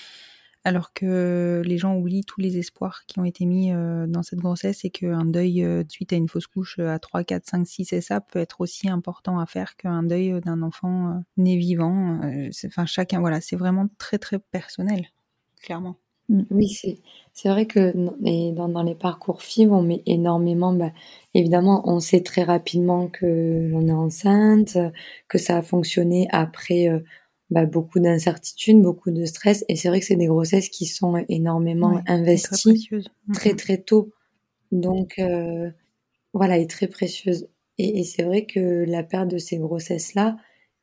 alors que les gens oublient tous les espoirs qui ont été mis euh, dans cette grossesse et qu'un deuil euh, suite à une fausse couche euh, à trois, quatre, cinq, six et ça peut être aussi important à faire qu'un deuil d'un enfant euh, né vivant. Euh, c'est- Enfin, chacun, voilà, c'est vraiment très très personnel, clairement. Oui, c'est c'est vrai que dans les, dans, dans les parcours F I V, on met énormément. Bah, évidemment, on sait très rapidement que l'on est enceinte, que ça a fonctionné après euh, bah, beaucoup d'incertitudes, beaucoup de stress. Et c'est vrai que c'est des grossesses qui sont énormément Ouais, et très investies précieuse. Mm, très mm. très tôt. Donc euh, voilà, et très précieuses. Et, et c'est vrai que la perte de ces grossesses-là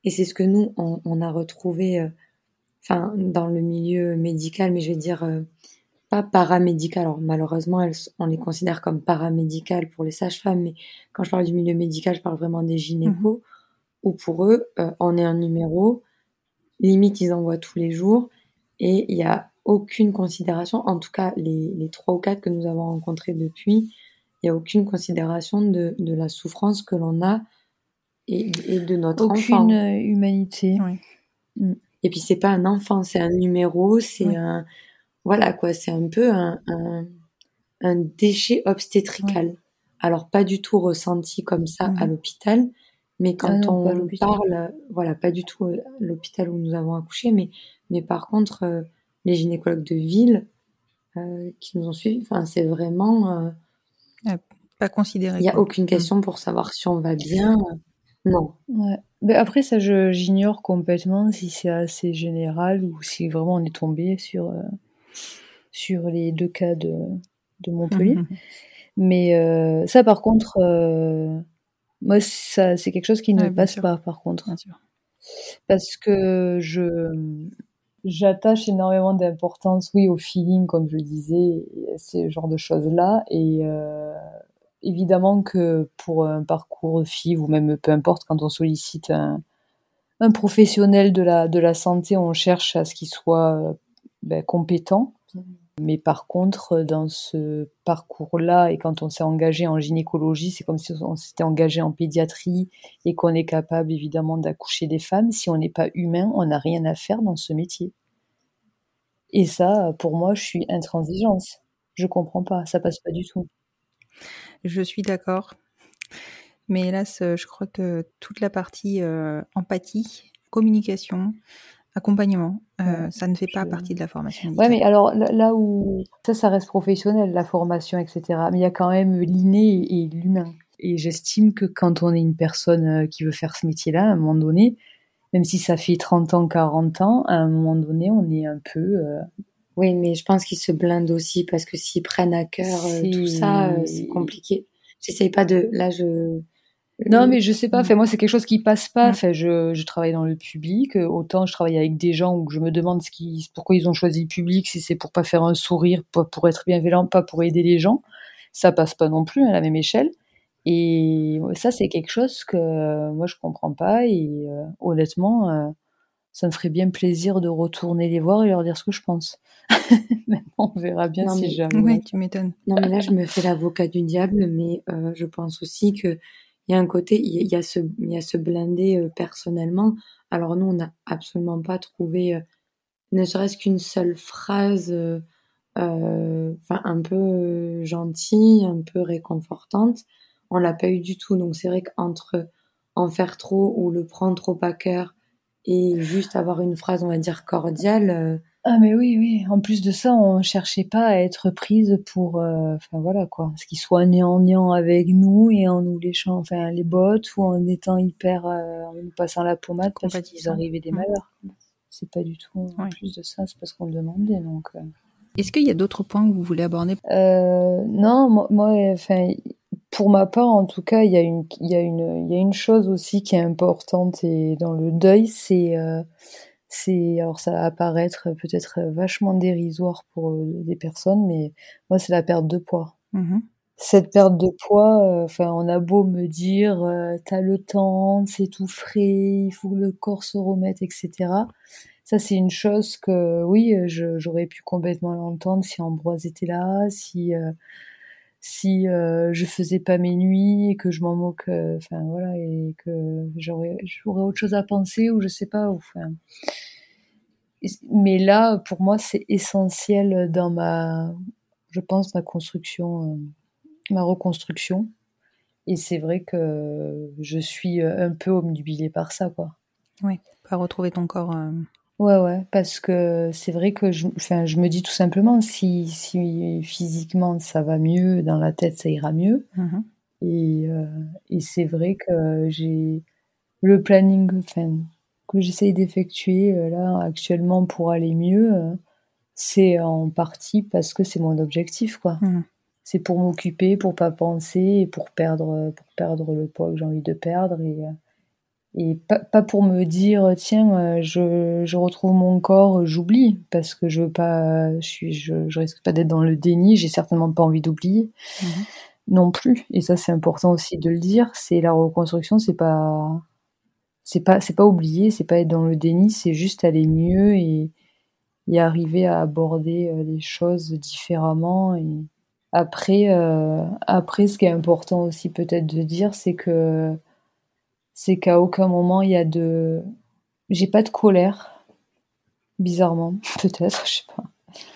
et c'est ce que nous, on, on a retrouvé euh, enfin, dans le milieu médical, mais je vais dire euh, pas paramédical. Alors malheureusement, elles, on les considère comme paramédicales pour les sages-femmes, mais quand je parle du milieu médical, je parle vraiment des gynécos, mmh. où pour eux, euh, on est un numéro, limite ils envoient tous les jours, et il y a aucune considération, en tout cas les, les trois ou quatre que nous avons rencontrés depuis, il n'y a aucune considération de, de la souffrance que l'on a et, et de notre aucune enfant. Aucune humanité. Oui. Mm. Et puis c'est pas un enfant, c'est un numéro, c'est oui. un... Voilà quoi, c'est un peu un, un, un déchet obstétrical. Oui. Alors pas du tout ressenti comme ça mmh. à l'hôpital, mais quand ah non, on parle... Voilà, pas du tout à l'hôpital où nous avons accouché, mais, mais par contre, euh, les gynécologues de ville euh, qui nous ont suivis, enfin c'est vraiment... Euh, ah, pas considéré. Il n'y a quoi. Aucune question mmh. pour savoir si on va bien. Non. Ouais. Mais après, ça, je, j'ignore complètement si c'est assez général ou si vraiment on est tombé sur, euh, sur les deux cas de, de Montpellier. Mmh. Mais euh, ça, par contre, euh, moi, ça, c'est quelque chose qui ne ouais, passe sûr. Pas, par contre. Bien sûr. Parce que je, j'attache énormément d'importance, oui, au feeling, comme je le disais, ce genre de choses-là. Et... Euh, évidemment que pour un parcours de F I V ou même peu importe, quand on sollicite un, un professionnel de la, de la santé, on cherche à ce qu'il soit ben, compétent. Mais par contre, dans ce parcours-là, et quand on s'est engagé en gynécologie, c'est comme si on s'était engagé en pédiatrie et qu'on est capable évidemment d'accoucher des femmes. Si on n'est pas humain, on n'a rien à faire dans ce métier. Et ça, pour moi, je suis intransigeante. Je comprends pas, ça passe pas du tout. Je suis d'accord. Mais hélas, je crois que toute la partie euh, empathie, communication, accompagnement, euh, ouais, ça ne fait je... pas partie de la formation médicale. Ouais, mais alors là où ça, ça reste professionnel, la formation, et cetera. Mais il y a quand même l'inné et l'humain. Et j'estime que quand on est une personne qui veut faire ce métier-là, à un moment donné, même si ça fait trente ans, quarante ans, à un moment donné, on est un peu... Euh... Oui, mais je pense qu'ils se blindent aussi parce que s'ils prennent à cœur euh, tout ça, euh, c'est compliqué. J'essaye pas de... Là, je... Non, mais je sais pas. Enfin, moi, c'est quelque chose qui passe pas. Enfin, je, je travaille dans le public. Autant je travaille avec des gens où je me demande ce qui, pourquoi ils ont choisi le public, si c'est pour pas faire un sourire, pas pour être bienveillant, pas pour aider les gens. Ça passe pas non plus à la même échelle. Et ça, c'est quelque chose que euh, moi, je comprends pas. Et euh, honnêtement, euh, ça me ferait bien plaisir de retourner les voir et leur dire ce que je pense. Maintenant, on verra bien non, si mais, jamais. Oui, tu m'étonnes. Non, mais là, je me fais l'avocat du diable, mais euh, je pense aussi que il y a un côté, il y a ce, il y a ce blindé euh, personnellement. Alors nous, on n'a absolument pas trouvé, euh, ne serait-ce qu'une seule phrase, euh, euh, enfin un peu euh, gentille, un peu réconfortante. On l'a pas eu du tout. Donc c'est vrai qu'entre en faire trop ou le prendre trop à cœur et juste avoir une phrase, on va dire cordiale. Euh, Ah mais oui, oui. En plus de ça, on cherchait pas à être prise pour, euh, enfin voilà quoi, ce qu'ils soient gnangnan avec nous et en nous léchant, enfin les bottes ou en étant hyper, euh, en nous passant la pommade parce qu'ils arrivaient des malheurs. Mmh. C'est pas du tout. En ouais. plus de ça, c'est parce qu'on le demandait. Donc. Euh... Est-ce qu'il y a d'autres points que vous voulez aborder ? euh, Non, moi, moi, enfin, pour ma part, en tout cas, il y a une, il y a une, il y a une chose aussi qui est importante et dans le deuil, c'est euh, C'est, alors ça va apparaître peut-être vachement dérisoire pour des personnes, mais moi c'est la perte de poids. Mmh. Cette perte de poids, enfin euh, on a beau me dire euh, t'as le temps, c'est tout frais, il faut que le corps se remette, et cetera. Ça c'est une chose que oui, je, j'aurais pu complètement l'entendre si Ambroise était là, si euh, si euh, je faisais pas mes nuits et que je m'en moque, enfin euh, voilà, et que j'aurais j'aurais autre chose à penser ou je sais pas, enfin. Mais là, pour moi, c'est essentiel dans ma, je pense, ma construction, euh, ma reconstruction. Et c'est vrai que je suis un peu obnubilée par ça, quoi. Oui, pas retrouver ton corps. Euh... Ouais, ouais, parce que c'est vrai que je, enfin, je me dis tout simplement, si, si physiquement ça va mieux, dans la tête ça ira mieux. Mm-hmm. Et, euh, et c'est vrai que j'ai le planning, enfin, que j'essaye d'effectuer euh, là actuellement pour aller mieux, euh, c'est en partie parce que c'est mon objectif, quoi. Mmh. C'est pour m'occuper, pour pas penser et pour perdre, pour perdre le poids que j'ai envie de perdre et, Et pas, pas pour me dire, tiens, euh, je, je retrouve mon corps, euh, j'oublie, parce que je veux pas, je, suis, je, je risque pas d'être dans le déni, j'ai certainement pas envie d'oublier Mhm. non plus. Et ça, c'est important aussi de le dire. C'est la reconstruction, c'est pas, c'est pas, c'est pas oublier, c'est pas être dans le déni, c'est juste aller mieux et, et arriver à aborder euh, les choses différemment. Et après, euh, après, ce qui est important aussi peut-être de dire, c'est que c'est qu'à aucun moment il y a de, j'ai pas de colère, bizarrement, peut-être, je sais pas.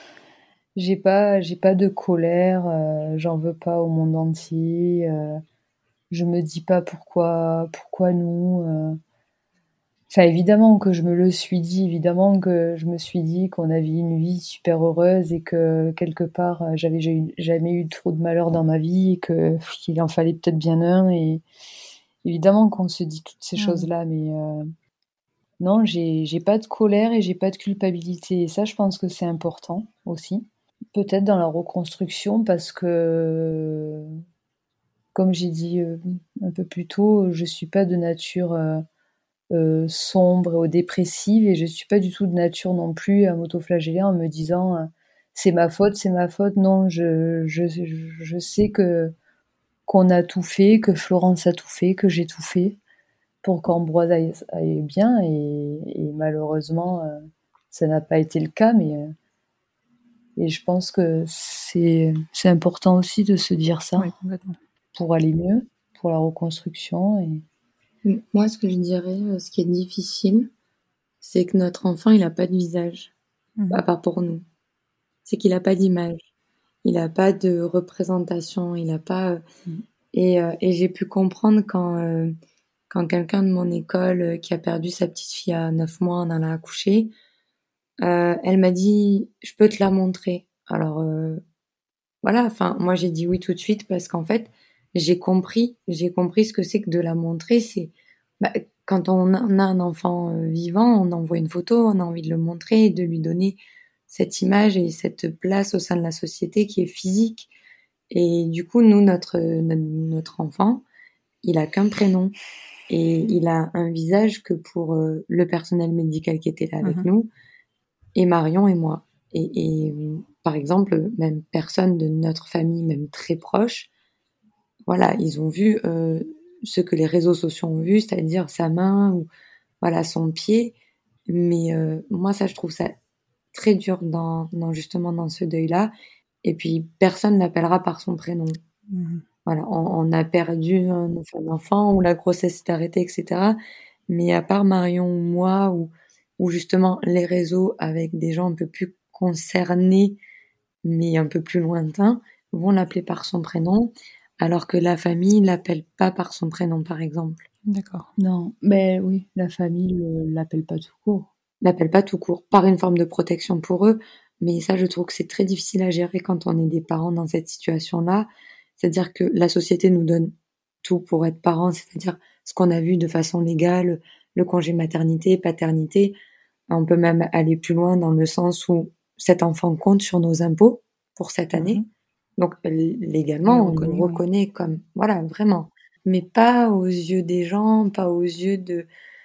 J'ai pas, j'ai pas de colère, euh, j'en veux pas au monde entier. Euh, je me dis pas pourquoi, pourquoi nous. euh. Enfin, évidemment que je me le suis dit, évidemment que je me suis dit qu'on avait une vie super heureuse et que quelque part euh, j'avais jamais, jamais eu trop de malheur dans ma vie et que qu'il en fallait peut-être bien un. Et évidemment qu'on se dit toutes ces Mmh. choses-là, mais euh, non, j'ai, j'ai pas de colère et j'ai pas de culpabilité. Et ça, je pense que c'est important aussi. Peut-être dans la reconstruction parce que, comme j'ai dit euh, un peu plus tôt, je suis pas de nature euh, euh, sombre ou dépressive et je suis pas du tout de nature non plus à m'autoflageller en me disant euh, c'est ma faute, c'est ma faute. Non, je, je, je sais que qu'on a tout fait, que Florence a tout fait, que j'ai tout fait pour qu'Ambroise aille, aille bien et, et malheureusement euh, ça n'a pas été le cas, mais euh, et je pense que c'est c'est important aussi de se dire ça Oui, complètement. pour aller mieux, pour la reconstruction. Et Moi, ce que je dirais, euh, ce qui est difficile, c'est que notre enfant, il n'a pas de visage, Mhm. à part pour nous. C'est qu'il n'a pas d'image, il n'a pas de représentation, il n'a pas. euh, Mhm. Et, euh, et j'ai pu comprendre quand euh, quand quelqu'un de mon école euh, qui a perdu sa petite fille à neuf mois en allant accoucher, euh, elle m'a dit, je peux te la montrer. Alors euh, voilà, enfin moi j'ai dit oui tout de suite parce qu'en fait j'ai compris, j'ai compris ce que c'est que de la montrer. C'est bah, quand on a, on a un enfant euh, vivant, on envoie une photo, on a envie de le montrer et de lui donner cette image et cette place au sein de la société qui est physique. Et du coup, nous, notre notre, notre enfant, il a qu'un prénom et il a un visage que pour euh, le personnel médical qui était là avec Mhm. nous et Marion et moi. Et, et par exemple, même personne de notre famille, même très proche, voilà, ils ont vu euh, ce que les réseaux sociaux ont vu, c'est-à-dire sa main ou voilà son pied. Mais euh, moi, ça, je trouve ça très dur dans, dans justement dans ce deuil-là. Et puis personne l'appellera par son prénom. Mhm. Voilà, on, on a perdu un, un enfant ou la grossesse s'est arrêtée, et cetera. Mais à part Marion ou moi ou ou justement les réseaux avec des gens un peu plus concernés mais un peu plus lointains vont l'appeler par son prénom, alors que la famille l'appelle pas par son prénom, par exemple. D'accord. non, mais oui, la famille ne l'appelle pas tout court. L'appelle pas tout court, par une forme de protection pour eux, mais ça, je trouve que c'est très difficile à gérer quand on est des parents dans cette situation-là. C'est-à-dire que la société nous donne tout pour être parents, c'est-à-dire ce qu'on a vu de façon légale, le congé maternité, paternité. On peut même aller plus loin dans le sens où cet enfant compte sur nos impôts pour cette année. Mhm. Donc l- Il est légalement, on reconnu, nous oui. reconnaît comme, voilà, vraiment. Mais pas aux yeux des gens, pas aux yeux de...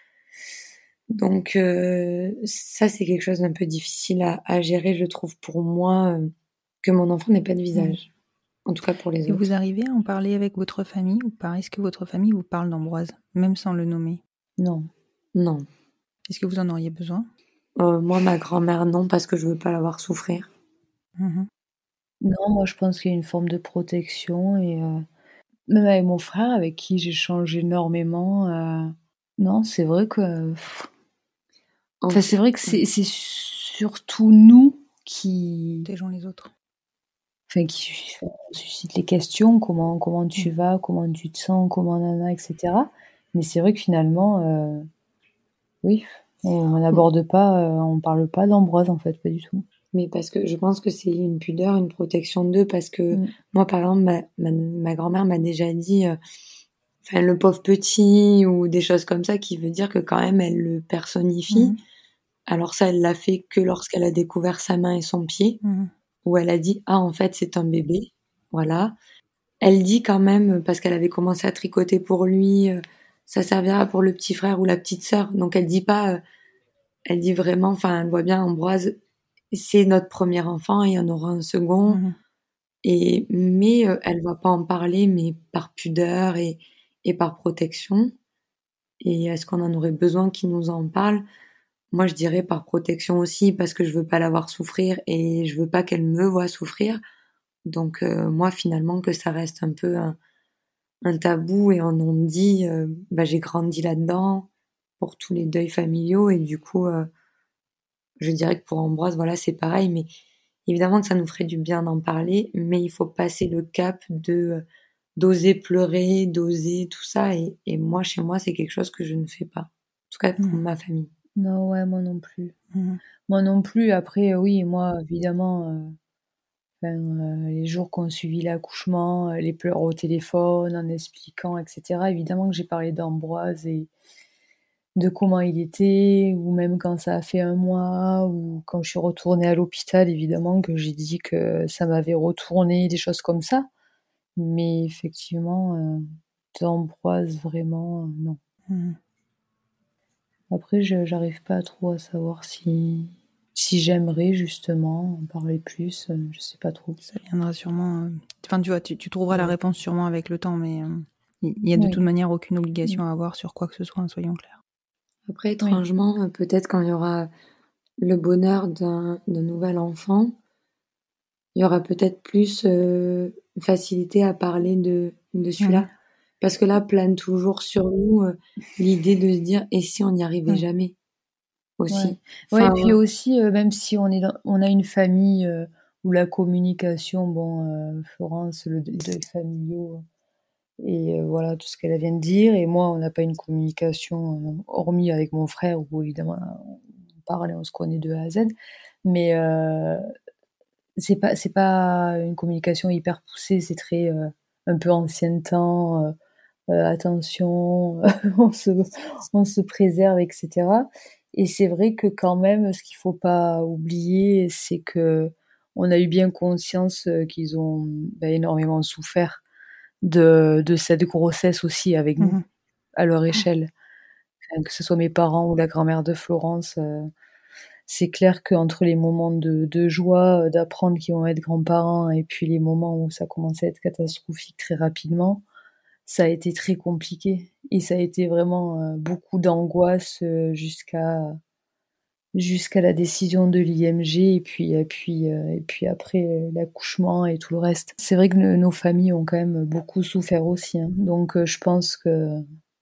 Donc euh, ça, c'est quelque chose d'un peu difficile à, à gérer, je trouve, pour moi, euh, que mon enfant n'ait pas de visage. En tout cas pour les Et autres. vous arrivez à en parler avec votre famille ou pas? Est-ce que votre famille vous parle d'Ambroise, même sans le nommer? Non. Non. Est-ce que vous en auriez besoin? Euh, moi, ma grand-mère, non, parce que je veux pas la voir souffrir. Mhm. Non, moi je pense qu'il y a une forme de protection et euh, même avec mon frère avec qui j'échange énormément, euh, non, c'est vrai que pff, En enfin, fait, c'est vrai que c'est c'est surtout nous qui Protégeons les autres. enfin qui enfin, suscite les questions, comment comment tu Mhm. vas, comment tu te sens, comment nana, et cetera. Mais c'est vrai que finalement, euh, oui, on n'aborde pas, euh, on parle pas d'Ambroise en fait, pas du tout. mais parce que je pense que c'est une pudeur, une protection d'eux, parce que Mm. moi, par exemple, ma, ma, ma grand-mère m'a déjà dit, euh, enfin, le pauvre petit, ou des choses comme ça, qui veut dire que quand même, elle le personnifie. Mhm. Alors ça, elle l'a fait que lorsqu'elle a découvert sa main et son pied, Mhm. où elle a dit, ah, en fait, c'est un bébé. Voilà. Elle dit quand même, parce qu'elle avait commencé à tricoter pour lui, euh, ça servira pour le petit frère ou la petite sœur. Donc elle dit pas, euh, elle dit vraiment, enfin elle voit bien Ambroise, c'est notre premier enfant, il y en aura un second. Mmh. Et mais euh, elle va pas en parler, mais par pudeur et et par protection. Et est-ce qu'on en aurait besoin qu'il nous en parle? Moi, je dirais par protection aussi, parce que je veux pas la voir souffrir et je veux pas qu'elle me voie souffrir. Donc euh, moi, finalement, que ça reste un peu un, un tabou et on en dit, euh, bah, j'ai grandi là-dedans pour tous les deuils familiaux et du coup, euh, je dirais que pour Ambroise, voilà, c'est pareil. Mais évidemment que ça nous ferait du bien d'en parler, mais il faut passer le cap de d'oser pleurer, d'oser tout ça. Et, et moi, chez moi, c'est quelque chose que je ne fais pas. En tout cas, pour mmh. ma famille. Non, ouais, moi non plus. Mmh. Moi non plus. Après, oui, moi, évidemment, euh, enfin, euh, les jours qu'on suivi l'accouchement, euh, les pleurs au téléphone, en expliquant, et cetera. Évidemment que j'ai parlé d'Ambroise et de comment il était, ou même quand ça a fait un mois, ou quand je suis retournée à l'hôpital, évidemment que j'ai dit que ça m'avait retourné, des choses comme ça. Mais effectivement, euh, d'Ambroise, vraiment, euh, non. Mmh. Après, je, j'arrive pas trop à savoir si, si j'aimerais justement en parler plus. Euh, je sais pas trop. Ça viendra sûrement. Euh... Enfin, tu vois, tu, tu trouveras ouais. la réponse sûrement avec le temps, mais il euh, y a de oui. toute manière aucune obligation oui. à avoir sur quoi que ce soit, hein, soyons clairs. Après, étrangement, oui. peut-être quand il y aura le bonheur d'un, d'un nouvel enfant, il y aura peut-être plus euh, facilité à parler de, de celui-là. Oui. Parce que là, plane toujours sur nous euh, l'idée de se dire, et si on n'y arrivait ouais. jamais aussi. Ouais, ouais et puis aussi, euh, même si on, est dans, on a une famille euh, où la communication, bon, euh, Florence, le deuil familiaux, et euh, voilà, tout ce qu'elle vient de dire, et moi, on n'a pas une communication, euh, hormis avec mon frère, où évidemment, on parle et on se connaît de A à Z, mais euh, c'est pas, c'est pas une communication hyper poussée, c'est très, euh, un peu ancien temps, euh, Euh, attention, on se, on se préserve, et cetera. Et c'est vrai que quand même, ce qu'il faut pas oublier, c'est que on a eu bien conscience qu'ils ont ben, énormément souffert de, de cette grossesse aussi avec nous, mmh. à leur échelle. Enfin, que ce soit mes parents ou la grand-mère de Florence, euh, c'est clair qu'entre les moments de, de joie, d'apprendre qu'ils vont être grands-parents, et puis les moments où ça commençait à être catastrophique très rapidement, ça a été très compliqué et ça a été vraiment euh, beaucoup d'angoisse euh, jusqu'à jusqu'à la décision de l'I M G et puis et puis euh, et puis après euh, l'accouchement et tout le reste. C'est vrai que ne, nos familles ont quand même beaucoup souffert aussi, hein. Donc euh, je pense que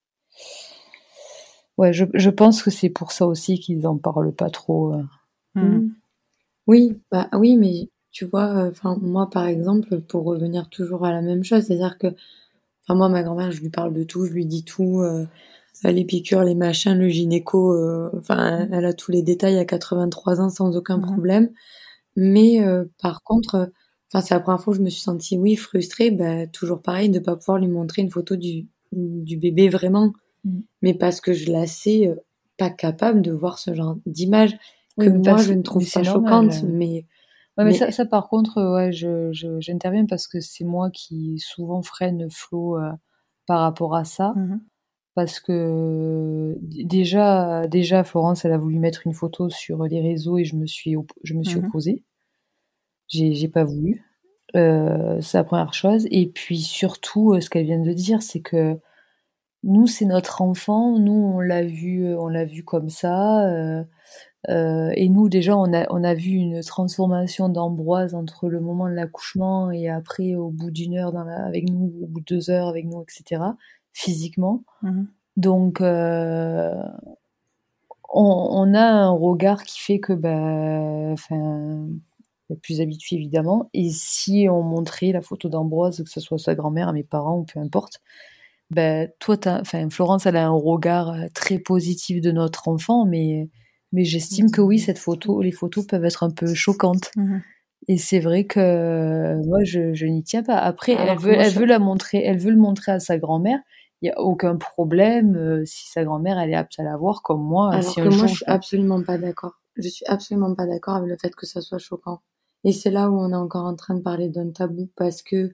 ouais, je je pense que c'est pour ça aussi qu'ils en parlent pas trop. Euh. Mmh. Oui, bah oui, mais tu vois, enfin euh, moi par exemple, pour revenir toujours à la même chose, c'est-à-dire que Enfin, moi, ma grand-mère, je lui parle de tout, je lui dis tout, euh, les piqûres, les machins, le gynéco, euh, enfin, elle a tous les détails à quatre-vingt-trois ans sans aucun mmh. problème. Mais euh, par contre, enfin, c'est la première fois que je me suis sentie, oui, frustrée, bah, toujours pareil, de pas pouvoir lui montrer une photo du, du bébé vraiment. Mmh. Mais parce que je la sais euh, pas capable de voir ce genre d'image que oui, moi, je ne trouve pas choquante, mais... Ouais, mais, mais ça, ça, par contre, ouais, je, je, j'interviens parce que c'est moi qui souvent freine Flo euh, par rapport à ça. Mmh. Parce que déjà, déjà, Florence, elle a voulu mettre une photo sur les réseaux et je me suis, op- je me suis mmh. opposée. J'ai, j'ai pas voulu. Euh, c'est la première chose. Et puis surtout, ce qu'elle vient de dire, c'est que nous, c'est notre enfant. Nous, on l'a vu, on l'a vu comme ça. Euh, Euh, et nous, déjà, on a, on a vu une transformation d'Ambroise entre le moment de l'accouchement et après, au bout d'une heure dans la, avec nous, au bout de deux heures avec nous, et cetera, physiquement. Mmh. Donc, euh, on, on a un regard qui fait que, bah, enfin, plus habitué évidemment. Et si on montrait la photo d'Ambroise, que ce soit sa grand-mère, mes parents ou peu importe, bah, toi, enfin, Florence, elle a un regard très positif de notre enfant, mais Mais j'estime que oui, cette photo, les photos peuvent être un peu choquantes. Mmh. Et c'est vrai que moi, je, je n'y tiens pas. Après, alors elle veut, elle je... veut la montrer, elle veut le montrer à sa grand-mère. Il y a aucun problème euh, si sa grand-mère elle est apte à la voir comme moi. Alors si que un moi, jour, je suis absolument pas d'accord. Je suis absolument pas d'accord avec le fait que ça soit choquant. Et c'est là où on est encore en train de parler d'un tabou parce que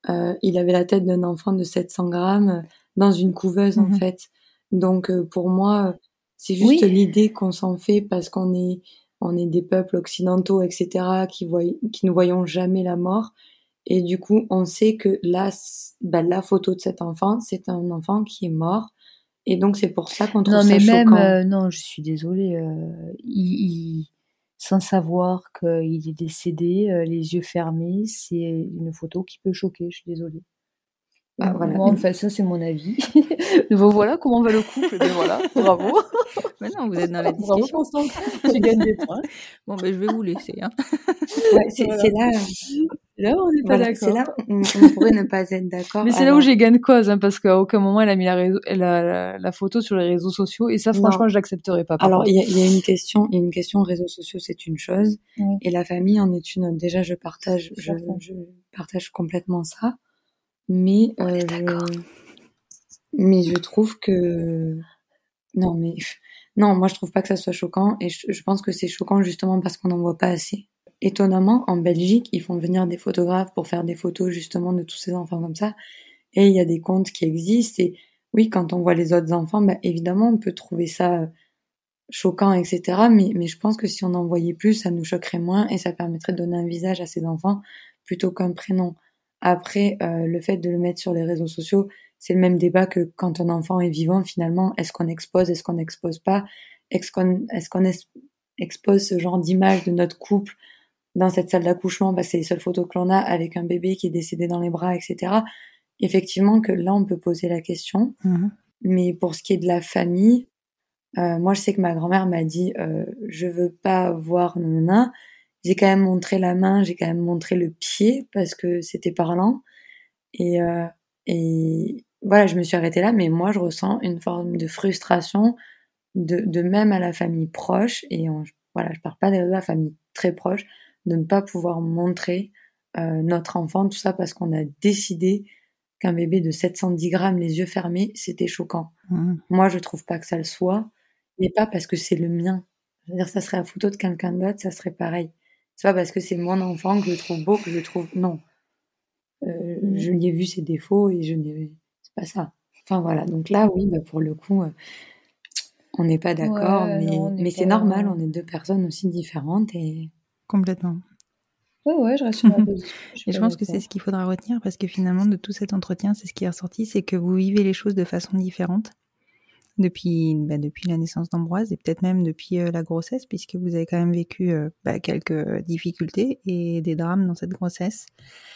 euh, il avait la tête d'un enfant de sept cents grammes dans une couveuse, mmh. en fait. Donc, euh, pour moi, c'est juste oui. l'idée qu'on s'en fait parce qu'on est, on est des peuples occidentaux, et cetera, qui, voy- qui ne voyons jamais la mort. Et du coup, on sait que là, bah, la photo de cet enfant, c'est un enfant qui est mort. Et donc, c'est pour ça qu'on trouve non, ça mais choquant. Même, euh, non, je suis désolée. Euh, il, il, sans savoir qu'il est décédé, euh, les yeux fermés, c'est une photo qui peut choquer, je suis désolée. Bah, donc, voilà. Moi, en fait, ça, c'est mon avis. Voilà comment va le couple. Mais voilà, bravo. Mais non, vous êtes dans la discussion. Bravo, Constance. Tu gagnes des points. Bon, ben, je vais vous laisser. Hein. Ouais, c'est, voilà. c'est là... Là, on n'est pas voilà, d'accord. C'est là on, on pourrait ne pas être d'accord. Mais c'est alors... là où j'ai gain de cause, hein, parce qu'à aucun moment elle a mis la, réseau, la, la, la photo sur les réseaux sociaux, et ça, franchement, non. je l'accepterais pas. Alors, il y, y a une question, il y a une question réseaux sociaux, c'est une chose, oui. et la famille en est une autre. Déjà, je partage, je, je partage complètement ça, mais on euh, est d'accord. Je, mais je trouve que non, mais non, moi je trouve pas que ça soit choquant, et je, je pense que c'est choquant justement parce qu'on n'en voit pas assez. Étonnamment, en Belgique, ils font venir des photographes pour faire des photos justement de tous ces enfants comme ça. Et il y a des comptes qui existent. Et oui, quand on voit les autres enfants, bah, évidemment, on peut trouver ça choquant, et cetera. Mais, mais je pense que si on en voyait plus, ça nous choquerait moins et ça permettrait de donner un visage à ces enfants plutôt qu'un prénom. Après, euh, le fait de le mettre sur les réseaux sociaux, c'est le même débat que quand un enfant est vivant, finalement. Est-ce qu'on expose, est-ce qu'on n'expose pas? Est-ce qu'on, est-ce qu'on es- expose ce genre d'image de notre couple dans cette salle d'accouchement, bah, c'est les seules photos que l'on a avec un bébé qui est décédé dans les bras, et cetera. Effectivement que là, on peut poser la question. Mmh. Mais pour ce qui est de la famille, euh, moi, je sais que ma grand-mère m'a dit euh, « je veux pas voir nanana ». J'ai quand même montré la main, j'ai quand même montré le pied parce que c'était parlant. Et, euh, et voilà, je me suis arrêtée là, mais moi, je ressens une forme de frustration de, de même à la famille proche. Et on, voilà, je parle pas de la famille très proche, de ne pas pouvoir montrer euh, notre enfant, tout ça parce qu'on a décidé qu'un bébé de sept cent dix grammes, les yeux fermés, c'était choquant. Mmh. Moi, je trouve pas que ça le soit, mais pas parce que c'est le mien. Je veux dire, ça serait la photo de quelqu'un d'autre, ça serait pareil. C'est pas parce que c'est mon enfant que je le trouve beau, que je le trouve... Non. Euh, mmh. Je lui ai vu ses défauts et je n'ai... C'est pas ça. Enfin, voilà. Donc là, oui, bah, pour le coup... Euh, on n'est pas d'accord, ouais, mais, non, mais c'est pas... normal, on est deux personnes aussi différentes et... Complètement. Ouais, ouais, je reste sur ma position. Je et je pense que c'est ce qu'il faudra retenir, parce que finalement, de tout cet entretien, c'est ce qui est ressorti, c'est que vous vivez les choses de façon différente depuis, bah, depuis la naissance d'Ambroise et peut-être même depuis euh, la grossesse, puisque vous avez quand même vécu euh, bah, quelques difficultés et des drames dans cette grossesse.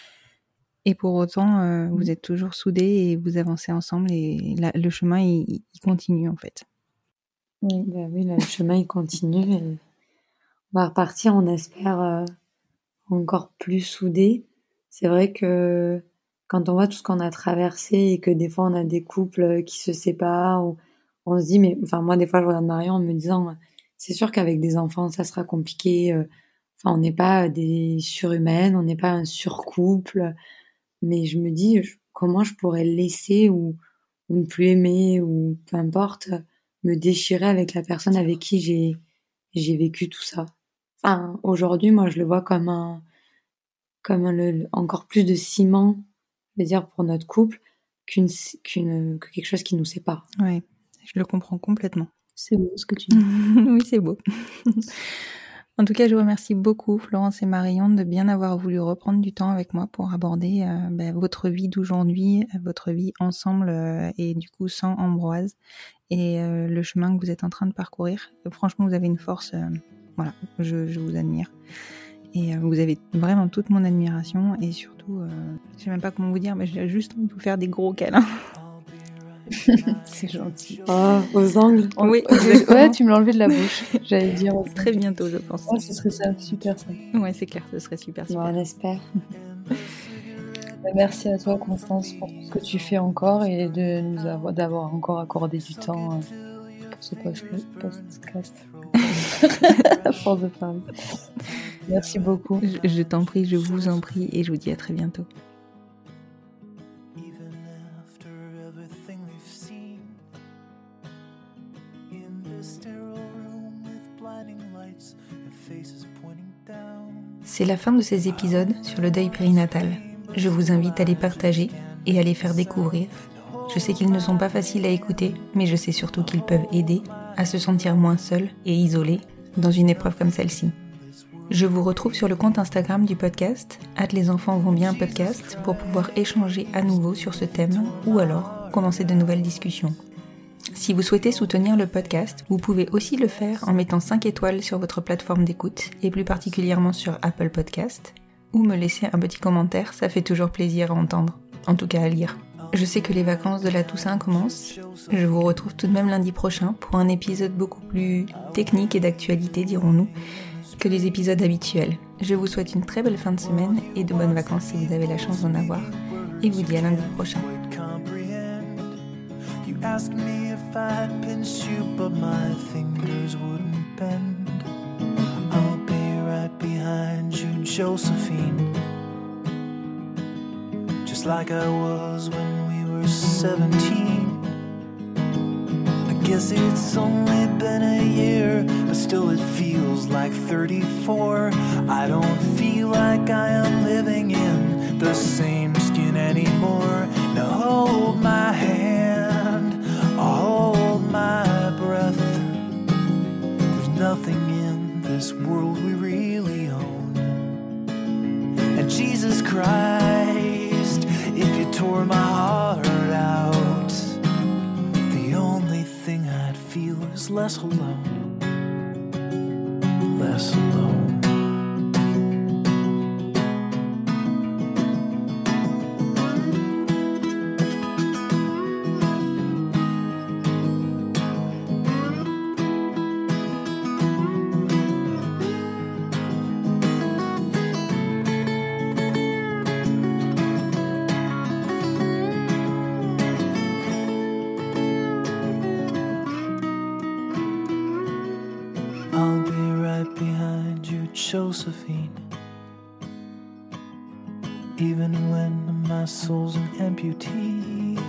Et pour autant, euh, mmh. vous êtes toujours soudés et vous avancez ensemble et la, le chemin, il, il continue en fait. Oui, bah oui, là, le chemin il continue et on va repartir, on espère, euh, encore plus soudés. C'est vrai que quand on voit tout ce qu'on a traversé et que des fois on a des couples qui se séparent, on, on se dit, mais enfin moi des fois je regarde Marion en me disant, c'est sûr qu'avec des enfants ça sera compliqué. Euh, enfin on n'est pas des surhumaines, on n'est pas un surcouple, mais je me dis je, comment je pourrais laisser ou, ou ne plus aimer ou peu importe, me déchirer avec la personne avec qui j'ai, j'ai vécu tout ça. Enfin, aujourd'hui, moi, je le vois comme un, comme un, le, encore plus de ciment, je veux dire, pour notre couple, qu'une, qu'une, que quelque chose qui nous sépare. Oui, je le comprends complètement. C'est beau ce que tu dis. Oui, c'est beau. En tout cas, je vous remercie beaucoup, Florence et Marion, de bien avoir voulu reprendre du temps avec moi pour aborder euh, bah, votre vie d'aujourd'hui, votre vie ensemble euh, et du coup sans Ambroise et euh, le chemin que vous êtes en train de parcourir. Et franchement, vous avez une force, euh, voilà, je, je vous admire. Et euh, vous avez vraiment toute mon admiration et surtout, euh, je sais même pas comment vous dire, mais j'ai juste envie de vous faire des gros câlins. C'est gentil. Oh, aux angles. Oui, ouais, tu me l'as enlevé de la bouche. J'allais dire très bientôt, je pense. Oh, ce serait ça, super ça. Ouais, c'est clair, ce serait super, super. Bon, on espère. Merci à toi, Constance, pour tout ce que tu fais encore et de nous avoir, d'avoir encore accordé du temps pour ce podcast. À force de parler. Merci beaucoup. Je, je t'en prie, je vous en prie et je vous dis à très bientôt. C'est la fin de ces épisodes sur le deuil périnatal. Je vous invite à les partager et à les faire découvrir. Je sais qu'ils ne sont pas faciles à écouter, mais je sais surtout qu'ils peuvent aider à se sentir moins seul et isolé dans une épreuve comme celle-ci. Je vous retrouve sur le compte Instagram du podcast, arobase les enfants vont bien podcast, pour pouvoir échanger à nouveau sur ce thème ou alors commencer de nouvelles discussions. Si vous souhaitez soutenir le podcast, vous pouvez aussi le faire en mettant cinq étoiles sur votre plateforme d'écoute et plus particulièrement sur Apple Podcast, ou me laisser un petit commentaire, ça fait toujours plaisir à entendre, en tout cas à lire. Je sais que les vacances de la Toussaint commencent, je vous retrouve tout de même lundi prochain pour un épisode beaucoup plus technique et d'actualité, dirons-nous, que les épisodes habituels. Je vous souhaite une très belle fin de semaine et de bonnes vacances si vous avez la chance d'en avoir, et vous dis à lundi prochain. You asked me if I'd pinch you, but my fingers wouldn't bend. I'll be right behind you, Josephine, just like I was when we were seventeen. I guess it's only been a year, but still it feels like thirty-four. I don't feel like I am living in the same skin anymore. Now hold my hand, I'll hold my breath. There's nothing in this world we really own. And Jesus Christ, if you tore my heart out, the only thing I'd feel is less alone, less alone. I'll be right behind you, Josephine, even when my soul's an amputee,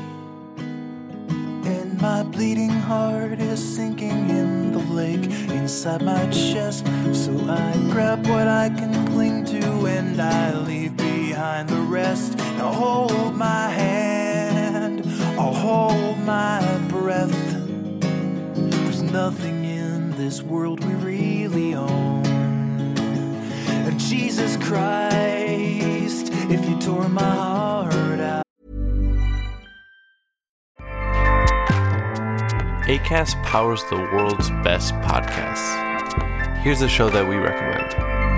and my bleeding heart is sinking in the lake inside my chest. So I grab what I can cling to and I leave behind the rest. Now hold my hand, I'll hold my breath. There's nothing in this world we really own. And Jesus Christ, if you tore my heart out. Acast powers the world's best podcasts. Here's a show that we recommend.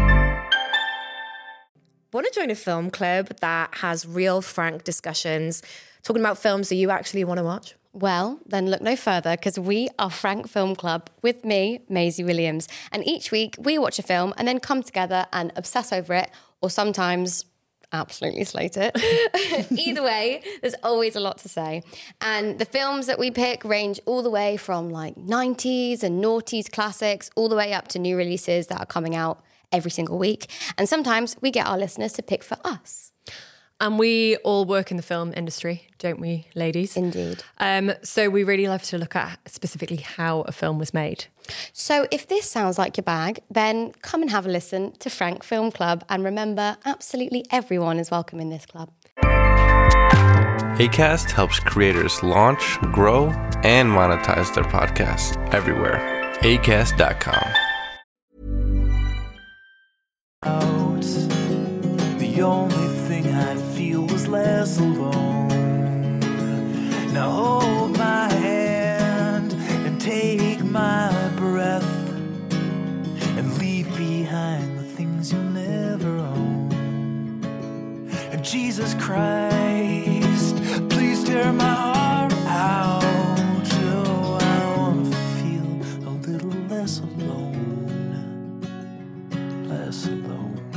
Want to join a film club that has real, frank discussions, talking about films that you actually want to watch? Well, then look no further, because we are Frank Film Club with me, Maisie Williams. And each week we watch a film and then come together and obsess over it, or sometimes absolutely slate it. Either way, there's always a lot to say. And the films that we pick range all the way from like nineties and noughties classics, all the way up to new releases that are coming out every single week. And sometimes we get our listeners to pick for us. And we all work in the film industry, don't we, ladies? Indeed. Um, so we really love to look at specifically how a film was made. So if this sounds like your bag, then come and have a listen to Frank Film Club. And remember, absolutely everyone is welcome in this club. Acast helps creators launch, grow, and monetize their podcasts everywhere. acast dot com. Out. The only thing I'd feel was less alone. Now hold my hand and take my breath and leave behind the things you'll never own. And Jesus Christ, please tear my heart out. Oh, I wanna feel a little less alone, less alone.